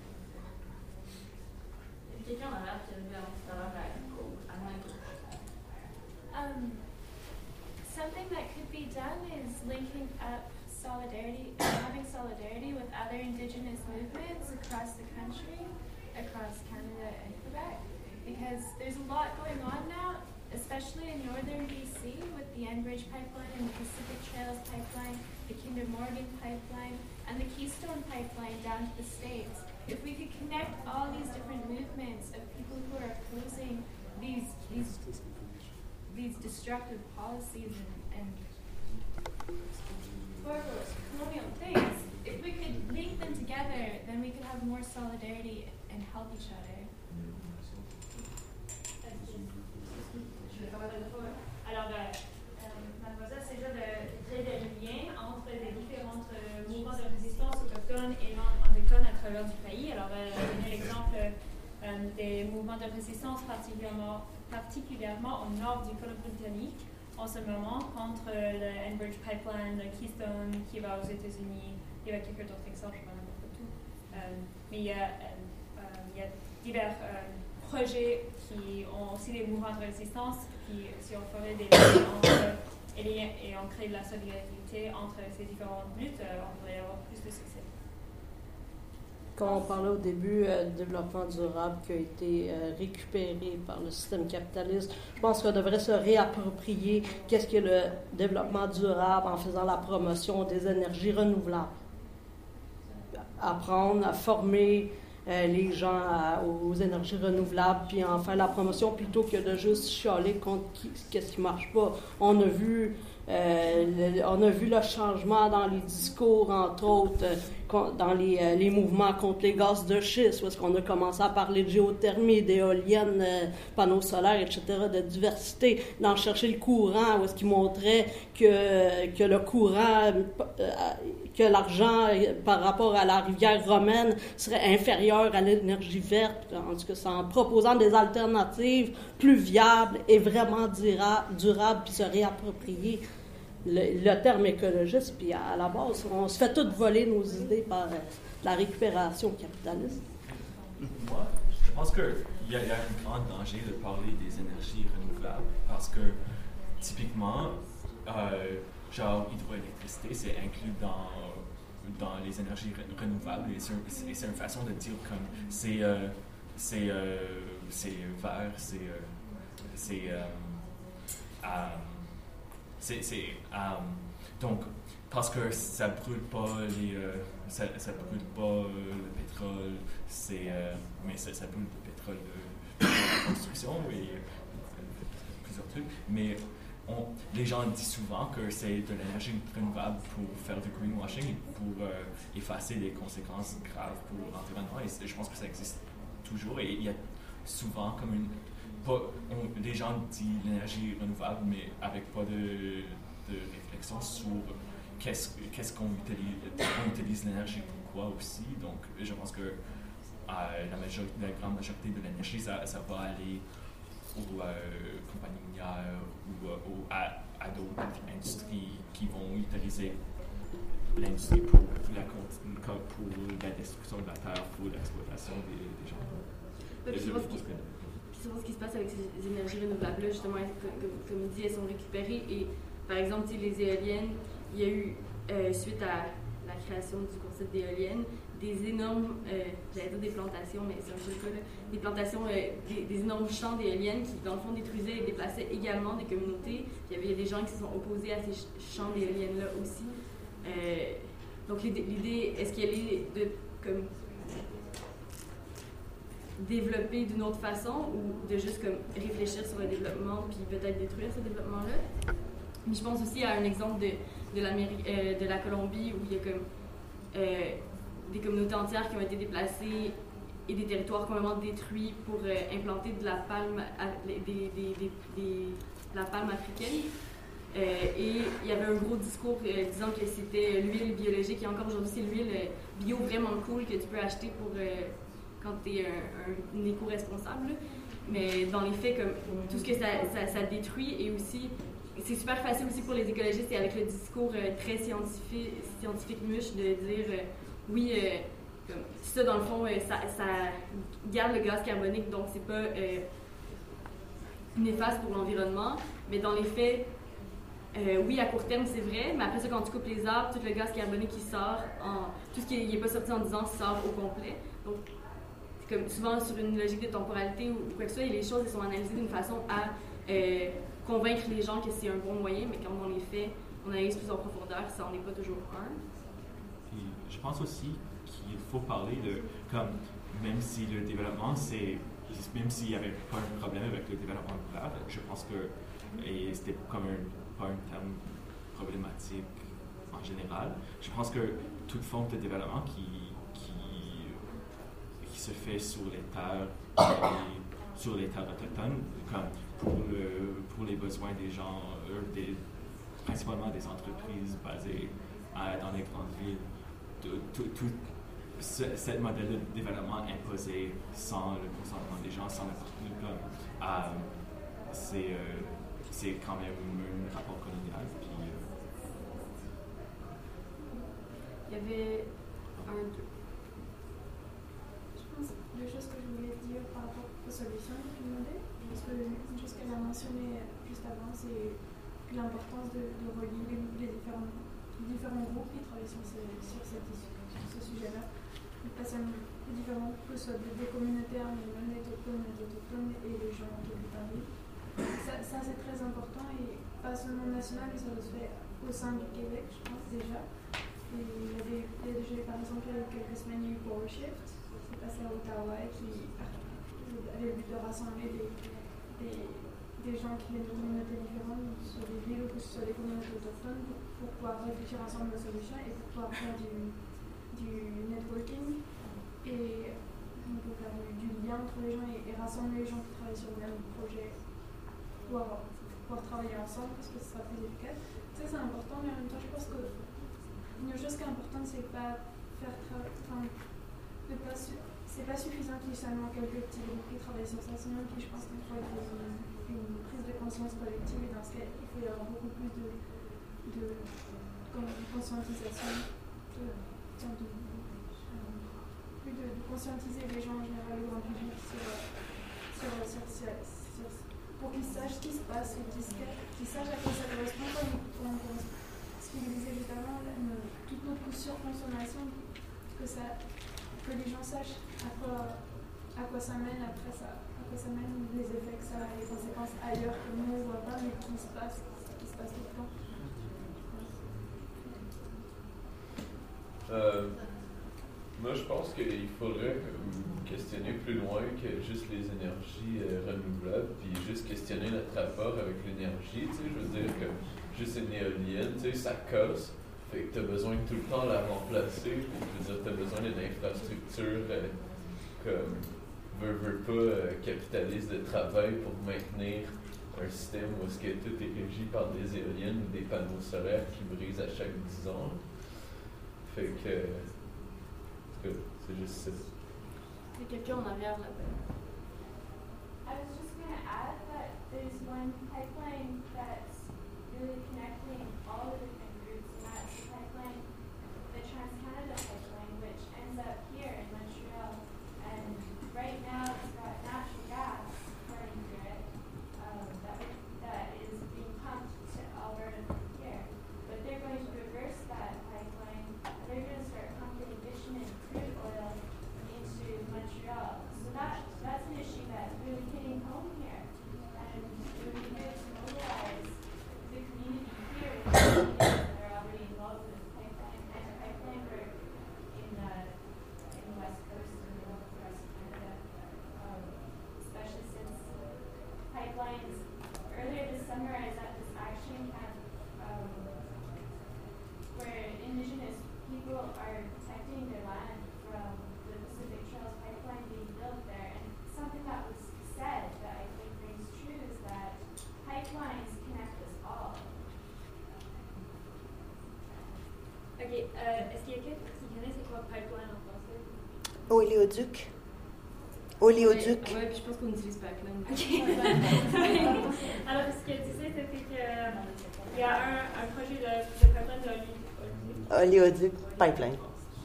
Quelqu'un en arrière qui a levé something that could be done is linking up solidarity, having solidarity with other Indigenous movements across the country, across Canada and Quebec, because there's a lot going on now, especially in northern BC with the Enbridge pipeline and the Pacific Trails pipeline, the Kinder Morgan pipeline, and the Keystone pipeline down to the States. If we could connect all these different movements of people who are opposing these destructive policies and colonial things, if we could link them together, then we could have more solidarity and help each other. Alors, mademoiselle, c'est déjà de créer des liens entre les différents mouvements de résistance autochtones et non autochtones à travers du pays. Alors, donner l'exemple des mouvements de résistance particulièrement au nord du Colombie-Britannique en ce moment contre le Enbridge Pipeline, le Keystone qui va aux États-Unis. Il y a quelques autres exemples, je ne sais pas tout. Mais il y a divers projets qui ont aussi des mouvements de résistance qui, si on ferait des liens et on crée de la solidarité entre ces différentes luttes, on pourrait avoir plus de succès. Quand on parlait au début du développement durable qui a été récupéré par le système capitaliste, je pense qu'on devrait se réapproprier qu'est-ce que le développement durable en faisant la promotion des énergies renouvelables. Apprendre à former les gens aux énergies renouvelables, puis en faire la promotion plutôt que de juste chialer contre qu'est-ce qui ne marche pas. On a vu On a vu le changement dans les discours, entre autres, dans les mouvements contre les gaz de schiste, où est-ce qu'on a commencé à parler de géothermie, d'éoliennes, panneaux solaires, etc., de diversité, d'en chercher le courant, où est-ce qu'ils montraient que le courant, que l'argent par rapport à la rivière romaine serait inférieur à l'énergie verte, en tout cas, c'est en proposant des alternatives plus viables et vraiment durables, puis se réapproprier le terme écologiste, puis à la base, on se fait tout voler nos idées par la récupération capitaliste. Moi, je pense qu'il y a un grand danger de parler des énergies renouvelables parce que, typiquement, genre hydroélectricité, c'est inclus dans les énergies renouvelables et c'est une façon de dire comme c'est vert, donc parce que ça brûle pas ça brûle pas le pétrole, mais ça brûle le pétrole de la construction et plusieurs trucs, mais les gens disent souvent que c'est de l'énergie renouvelable pour faire du greenwashing et pour effacer les conséquences graves pour l'environnement, et je pense que ça existe toujours, et il y a souvent comme les gens disent l'énergie renouvelable mais avec pas de réflexion sur qu'est-ce qu'on utilise l'énergie pourquoi aussi, donc je pense que la grande majorité de l'énergie ça va aller aux compagnies minières ou à d'autres industries qui vont utiliser l'industrie pour la destruction de la terre, pour l'exploitation des gens. Souvent, ce qui se passe avec ces énergies renouvelables-là, justement, comme il dit, elles sont récupérées. Et par exemple, les éoliennes, il y a eu, suite à la création du concept d'éoliennes, des énormes, j'allais dire des plantations, mais c'est un peu le cas, des plantations, des énormes champs d'éoliennes qui, dans le fond, détruisaient et déplaçaient également des communautés. Puis il y a des gens qui se sont opposés à ces champs d'éoliennes-là aussi. Donc l'idée, est-ce qu'elle est de comme développer d'une autre façon ou de juste comme réfléchir sur le développement puis peut-être détruire ce développement-là? Mais je pense aussi à un exemple de la Colombie où il y a comme des communautés entières qui ont été déplacées et des territoires complètement détruits pour implanter de la palme, la palme africaine. Et il y avait un gros discours disant que c'était l'huile biologique et encore aujourd'hui c'est l'huile bio vraiment cool que tu peux acheter pour quand tu es un éco-responsable. Mais dans les faits, comme tout ce que ça détruit et aussi c'est super facile aussi pour les écologistes et avec le discours très scientifique mûche de dire oui, comme, ça dans le fond ça garde le gaz carbonique donc c'est pas néfaste pour l'environnement, mais dans les faits oui, à court terme, c'est vrai, mais après ça, quand tu coupes les arbres, tout le gaz carbonique qui sort, tout ce qui n'est pas sorti en 10 ans sort au complet. Donc, c'est comme souvent sur une logique de temporalité ou quoi que ce soit, et les choses elles sont analysées d'une façon à convaincre les gens que c'est un bon moyen, mais quand on les fait, on analyse plus en profondeur, ça n'en est pas toujours un. Puis, je pense aussi qu'il faut parler de, comme, même si le développement, même s'il n'y avait pas un problème avec le développement rural, je pense que, et c'était comme pas un terme problématique en général. Je pense que toute forme de développement qui se fait sur les terres autochtones, comme pour les besoins des gens, principalement des entreprises basées dans les grandes villes, tout ce modèle de développement imposé sans le consentement des gens, sans le partenariat, c'est quand même un rapport colonial. Puis, il y avait Je pense que deux choses que je voulais dire par rapport aux solutions que tu demandais. Parce que une chose qu'elle a mentionnée juste avant, c'est l'importance de relier les différents groupes qui travaillent sur ce sujet-là. Pas seulement les différents, que ce soit des communautaires, mais même les autochtones et les gens qui habitent en ville. Ça c'est très important et pas seulement national, mais ça se fait au sein du Québec, je pense déjà. Et il y a déjà, par exemple, il y a quelques semaines, il y a eu Power Shift, c'est passé à Ottawa, qui avait le but de rassembler des des gens qui viennent de communautés différentes, que ce soit des villes ou que ce soit des communautés autochtones, pour pouvoir réfléchir ensemble aux solutions et pour pouvoir faire du networking et on peut faire du lien entre les gens et rassembler les gens qui travaillent sur le même projet pour pouvoir travailler ensemble parce que ce sera plus efficace. Ça c'est important, mais en même temps je pense que une chose qui est importante c'est pas faire c'est pas suffisant qu'il y ait seulement quelques petits groupes qui travaillent sur ça, sinon je pense qu'il faut une prise de conscience collective et dans ce cas il faut y avoir beaucoup plus de conscientisation plus de conscientiser les gens en général, le grand public pour qu'ils sachent ce qui se passe et qu'ils sachent à quoi ça correspond quand on commence. Ce qu'il disait justement, toute notre surconsommation, que les gens sachent à quoi ça mène après ça, à quoi ça mène, les effets que ça a, les conséquences ailleurs que nous on ne voit pas, mais qui se passe tout le temps. Moi, je pense qu'il faudrait questionner plus loin que juste les énergies renouvelables, puis juste questionner notre rapport avec l'énergie. Tu sais, je veux dire que juste une éolienne, tu sais, ça casse, fait que tu as besoin de tout le temps la remplacer. Puis, je veux dire, tu as besoin d'une infrastructure comme veut pas capitaliste de travail pour maintenir un système où est-ce que tout est régi par des éoliennes ou des panneaux solaires qui brisent à chaque 10 ans. Fait que c'est juste ça. Il y a quelqu'un en arrière là-bas. I was just going to add that there's one pipeline that's really connecting all the different groups, and that's the pipeline, the Trans-Canada pipeline, which ends up here in Montreal. And right now it's got natural gas running through it that is being pumped to Alberta from here. But they're going to reverse that pipeline. They're going to start pumping bitumen crude oil into Montreal. So that's an issue that's really hitting home here. And it would be good to mobilize the community here with the communities that are already involved with pipeline work in the West Coast and the Northwest Canada, especially since pipelines. Earlier this summer, I was at this action camp where Indigenous people are protecting their land from the Pacific Trails pipeline being built there. And something that was said that I think rings true is that pipelines connect us all. Ok, est-ce qu'il y a quelqu'un qui connaît c'est quoi pipeline en français? Oléoduc. Oléoduc. Oui, puis je pense qu'on n'utilise pas pipeline. Ok. Alors, ce qu'elle disait, c'était qu'il y a un projet de pipeline de Oléoduc pipeline.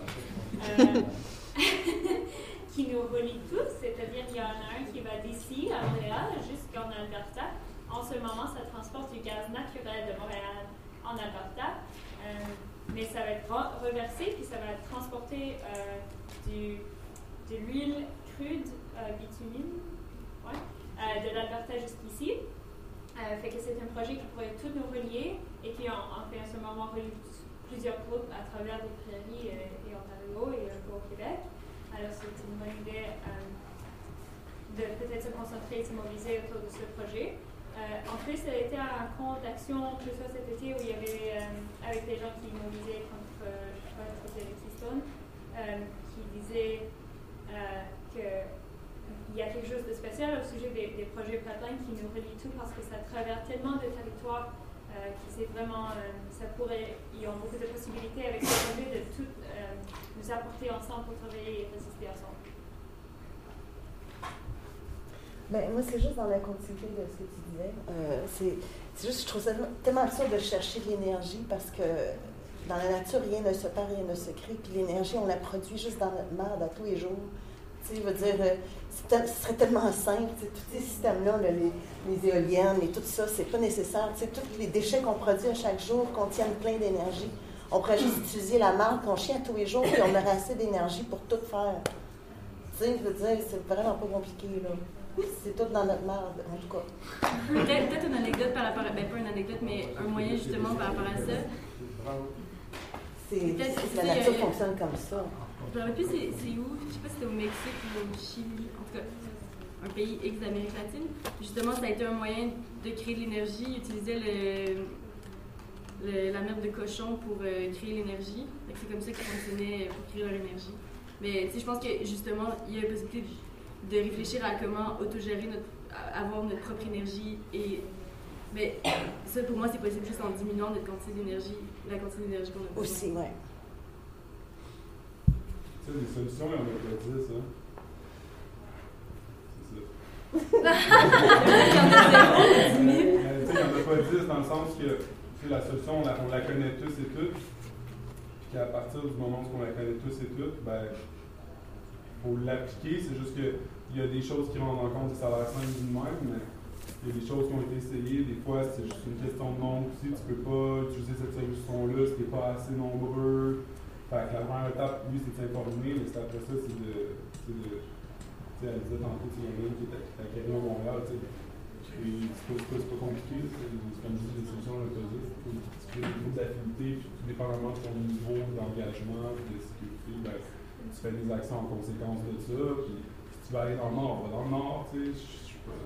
Qui nous relie tous, c'est-à-dire qu'il y en a un qui va d'ici à Montréal jusqu'en Alberta. En ce moment, ça transporte du gaz naturel de Montréal en Alberta, mais ça va être reversé puis ça va transporter de l'huile crude bitumine de l'Alberta jusqu'ici. Fait que c'est un projet qui pourrait tout nous relier et qui en fait en ce moment relie plusieurs groupes à travers les prairies et Ontario et un peu au Québec. Alors c'est une bonne idée de peut-être se concentrer et se mobiliser autour de ce projet. En plus, elle était à un compte d'action plus tôt cet été où il y avait, avec des gens qui mobilisaient contre, je sais pas, c'était Keystone, qui disaient qu'il y a quelque chose de spécial au sujet des projets pipeline qui nous relient tout parce que ça traverse tellement de territoires qui c'est vraiment, ils ont beaucoup de possibilités avec ce projet de tout nous apporter ensemble pour travailler et résister ensemble. Ben, moi, c'est juste dans la continuité de ce que tu disais. C'est juste, je trouve ça tellement absurde de chercher de l'énergie parce que dans la nature, rien ne se perd, rien ne se crée. Puis l'énergie, on la produit juste dans notre marde à tous les jours. Tu sais, je veux dire, ce serait tellement simple. Tous ces systèmes-là, les éoliennes et tout ça, c'est pas nécessaire. Tu sais, tous les déchets qu'on produit à chaque jour contiennent plein d'énergie. On pourrait juste utiliser la marde qu'on chie à tous les jours et on aurait assez d'énergie pour tout faire. Tu sais, je veux dire, c'est vraiment pas compliqué, là. C'est tout dans notre marde, en tout cas. Peut-être une anecdote par rapport à... Ben, pas une anecdote, mais un moyen justement par rapport à ça. La nature fonctionne comme ça. Je me rappelle plus c'est où, je sais pas si c'était au Mexique ou au Chili, en tout cas. un pays X d'Amérique latine. Justement, ça a été un moyen de créer de l'énergie. Ils utilisaient la merde de cochon pour créer l'énergie. C'est comme ça qu'ils fonctionnaient pour créer leur énergie. Mais je pense que justement, il y a la possibilité de réfléchir à comment autogérer avoir notre propre énergie. Mais ça, pour moi, c'est possible juste en diminuant notre quantité d'énergie, la quantité d'énergie qu'on a besoin. Aussi, ouais. Tu sais, les solutions, il y en a pas 10, hein. C'est ça. Il n'y en a pas 10 dans le sens que la solution, on la connaît tous et toutes. Puis qu'à partir du moment où on la connaît tous et toutes, ben, faut l'appliquer. C'est juste qu'il y a des choses qui rendent en compte des salaires simples du même, mais il y a des choses qui ont été essayées. Des fois, c'est juste une question de nombre aussi. Tu peux pas utiliser cette solution-là si tu n'es pas assez nombreux. Fait que la première étape, lui, c'est de s'informer, mais c'est après ça, c'est de tu sais, elle disait tantôt, il y en a une qui est acquérie à Montréal, tu sais. C'est pas compliqué, c'est comme je dis, les solutions là, tu crées des groupes d'affinité, puis tout dépendamment de ton niveau d'engagement, de sécurité, ben, tu fais des actions en conséquence de ça, puis si tu vas aller dans le nord, va dans le nord, tu sais, je sais pas.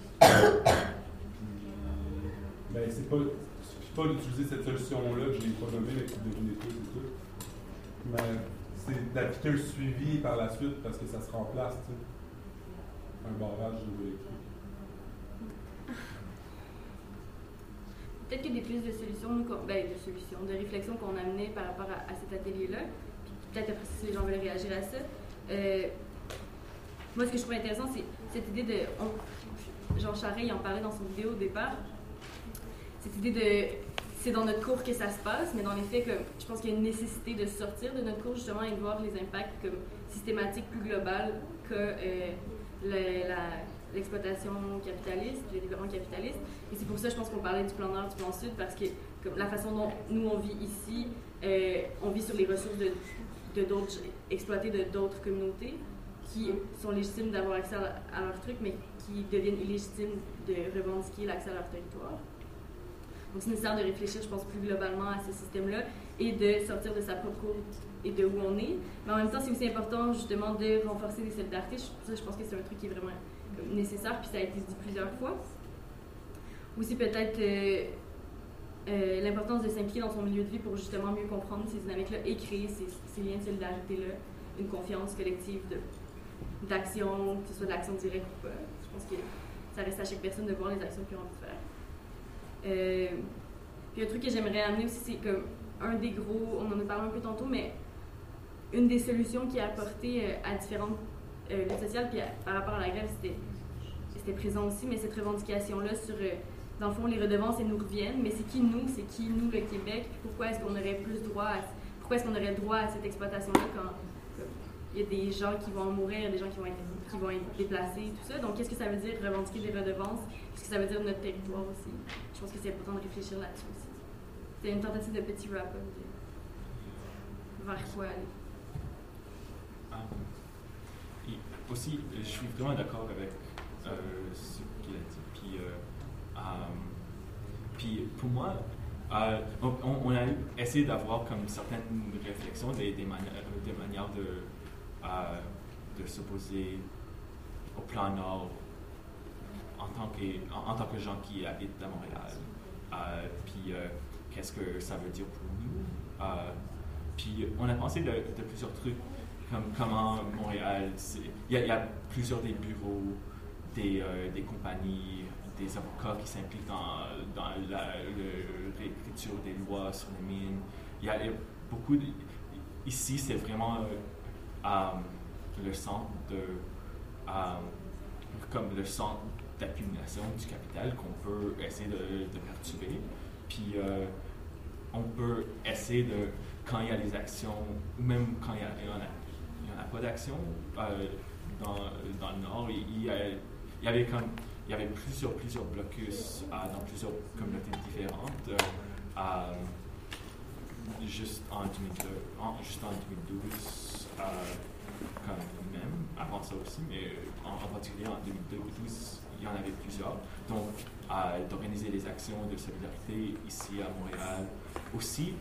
Ben, c'est pas, il suffit pas d'utiliser cette solution-là, que je n'ai pas nommée, mais que vous devinez tous et tout. Mais c'est d'appliquer un suivi par la suite, parce que ça se remplace, tu sais. Un barrage d'eau électrique. Peut-être qu'il y a des pistes de solutions, de réflexion qu'on amenait par rapport à cet atelier-là. Puis peut-être après si les gens veulent réagir à ça. Moi, ce que je trouve intéressant, c'est cette idée de... Jean Charest, il en parlait dans son vidéo au départ. Cette idée de... C'est dans notre cours que ça se passe, mais dans les faits, je pense qu'il y a une nécessité de sortir de notre cours justement et de voir les impacts comme systématiques plus globales que l'exploitation capitaliste, le développement capitaliste. Et c'est pour ça, je pense qu'on parlait du plan Nord, du plan Sud, parce que comme la façon dont nous, on vit ici, on vit sur les ressources de d'autres, exploitées de d'autres communautés qui sont légitimes d'avoir accès à leur truc, mais qui deviennent illégitimes de revendiquer l'accès à leur territoire. Donc, c'est nécessaire de réfléchir, je pense, plus globalement à ce système-là et de sortir de sa propre cour et de où on est. Mais en même temps, c'est aussi important, justement, de renforcer les solidarités. Ça, je pense que c'est un truc qui est vraiment nécessaire, puis ça a été dit plusieurs fois. Aussi, peut-être l'importance de s'impliquer dans son milieu de vie pour justement mieux comprendre ces dynamiques-là et créer ces liens de solidarité-là, une confiance collective d'action, que ce soit de l'action directe ou pas. Je pense que ça reste à chaque personne de voir les actions qu'ils ont envie de faire. Puis un truc que j'aimerais amener aussi, c'est comme un des gros, on en a parlé un peu tantôt, mais une des solutions qui est apportée à différentes luttes sociales, puis par rapport à la grève, c'était présent aussi, mais cette revendication-là sur, dans le fond, les redevances, elles nous reviennent, mais c'est qui nous, le Québec, pourquoi est-ce qu'on aurait pourquoi est-ce qu'on aurait le droit à cette exploitation-là quand il y a des gens qui vont mourir, il y a des gens qui vont être déplacés, tout ça. Donc, qu'est-ce que ça veut dire revendiquer des redevances? Qu'est-ce que ça veut dire notre territoire aussi? Je pense que c'est important de réfléchir là-dessus aussi. C'est une tentative de petit wrap-up vers quoi aller. Et aussi, je suis vraiment d'accord avec ce qu'il a dit. Puis pour moi, on a essayé d'avoir comme certaines réflexions, des manières de s'opposer au plan Nord en tant que gens qui habitent à Montréal. Puis qu'est-ce que ça veut dire pour nous? Puis on a pensé de plusieurs trucs, comme comment Montréal, il y a plusieurs des bureaux, des compagnies, des avocats qui s'impliquent dans l'écriture des lois sur les mines. Il y a beaucoup ici, c'est vraiment le centre comme le centre d'accumulation du capital qu'on peut essayer de perturber. Puis on peut essayer de, quand il y a des actions, ou même quand il n'y en a pas d'action, dans le Nord, il y avait plusieurs blocus dans plusieurs communautés différentes. Juste en 2012, quand même, avant ça aussi, mais en particulier en 2012, il y en avait plusieurs. Donc, d'organiser des actions de solidarité ici à Montréal. Aussi,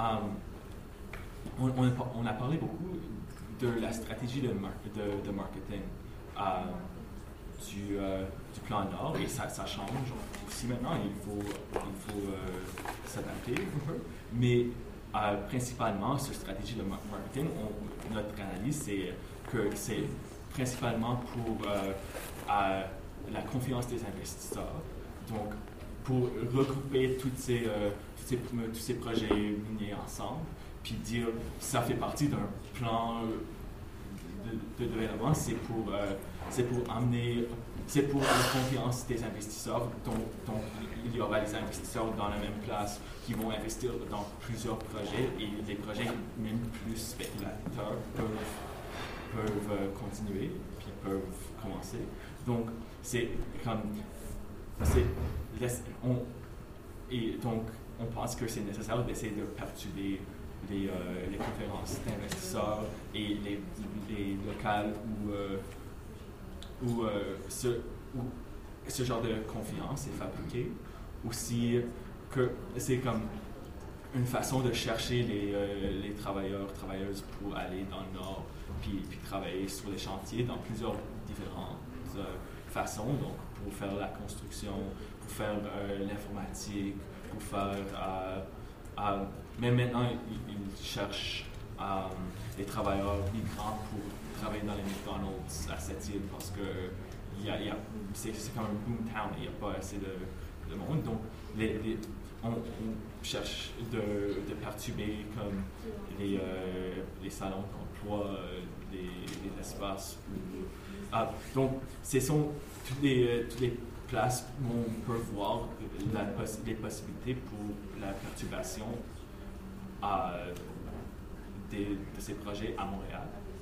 on a parlé beaucoup de la stratégie de marketing du plan Nord et ça change aussi maintenant. Il faut s'adapter un peu. Mais principalement, sur stratégie de marketing, notre analyse, c'est que c'est principalement pour la confiance des investisseurs. Donc, pour regrouper tous ces projets miniers ensemble, puis dire ça fait partie d'un plan de développement, c'est pour la confiance des investisseurs. Donc, il y aura des investisseurs dans la même place qui vont investir dans plusieurs projets et les projets même plus spéculateurs peuvent continuer puis peuvent commencer. Donc, c'est comme on pense que c'est nécessaire d'essayer de perturber les conférences d'investisseurs et les locales où ce genre de confiance est fabriqué. Aussi, que c'est comme une façon de chercher les travailleuses pour aller dans le Nord puis travailler sur les chantiers dans plusieurs différentes façons. Donc, pour faire la construction, pour faire l'informatique, pour faire... même maintenant, ils cherchent des travailleurs migrants pour travailler dans les McDonald's à cette île parce que c'est comme un boomtown, il n'y a pas assez de monde. Donc, on cherche de perturber comme les salons d'emploi, les espaces. Donc, ce sont toutes les places où on peut voir les possibilités pour la perturbation de ces projets à Montréal.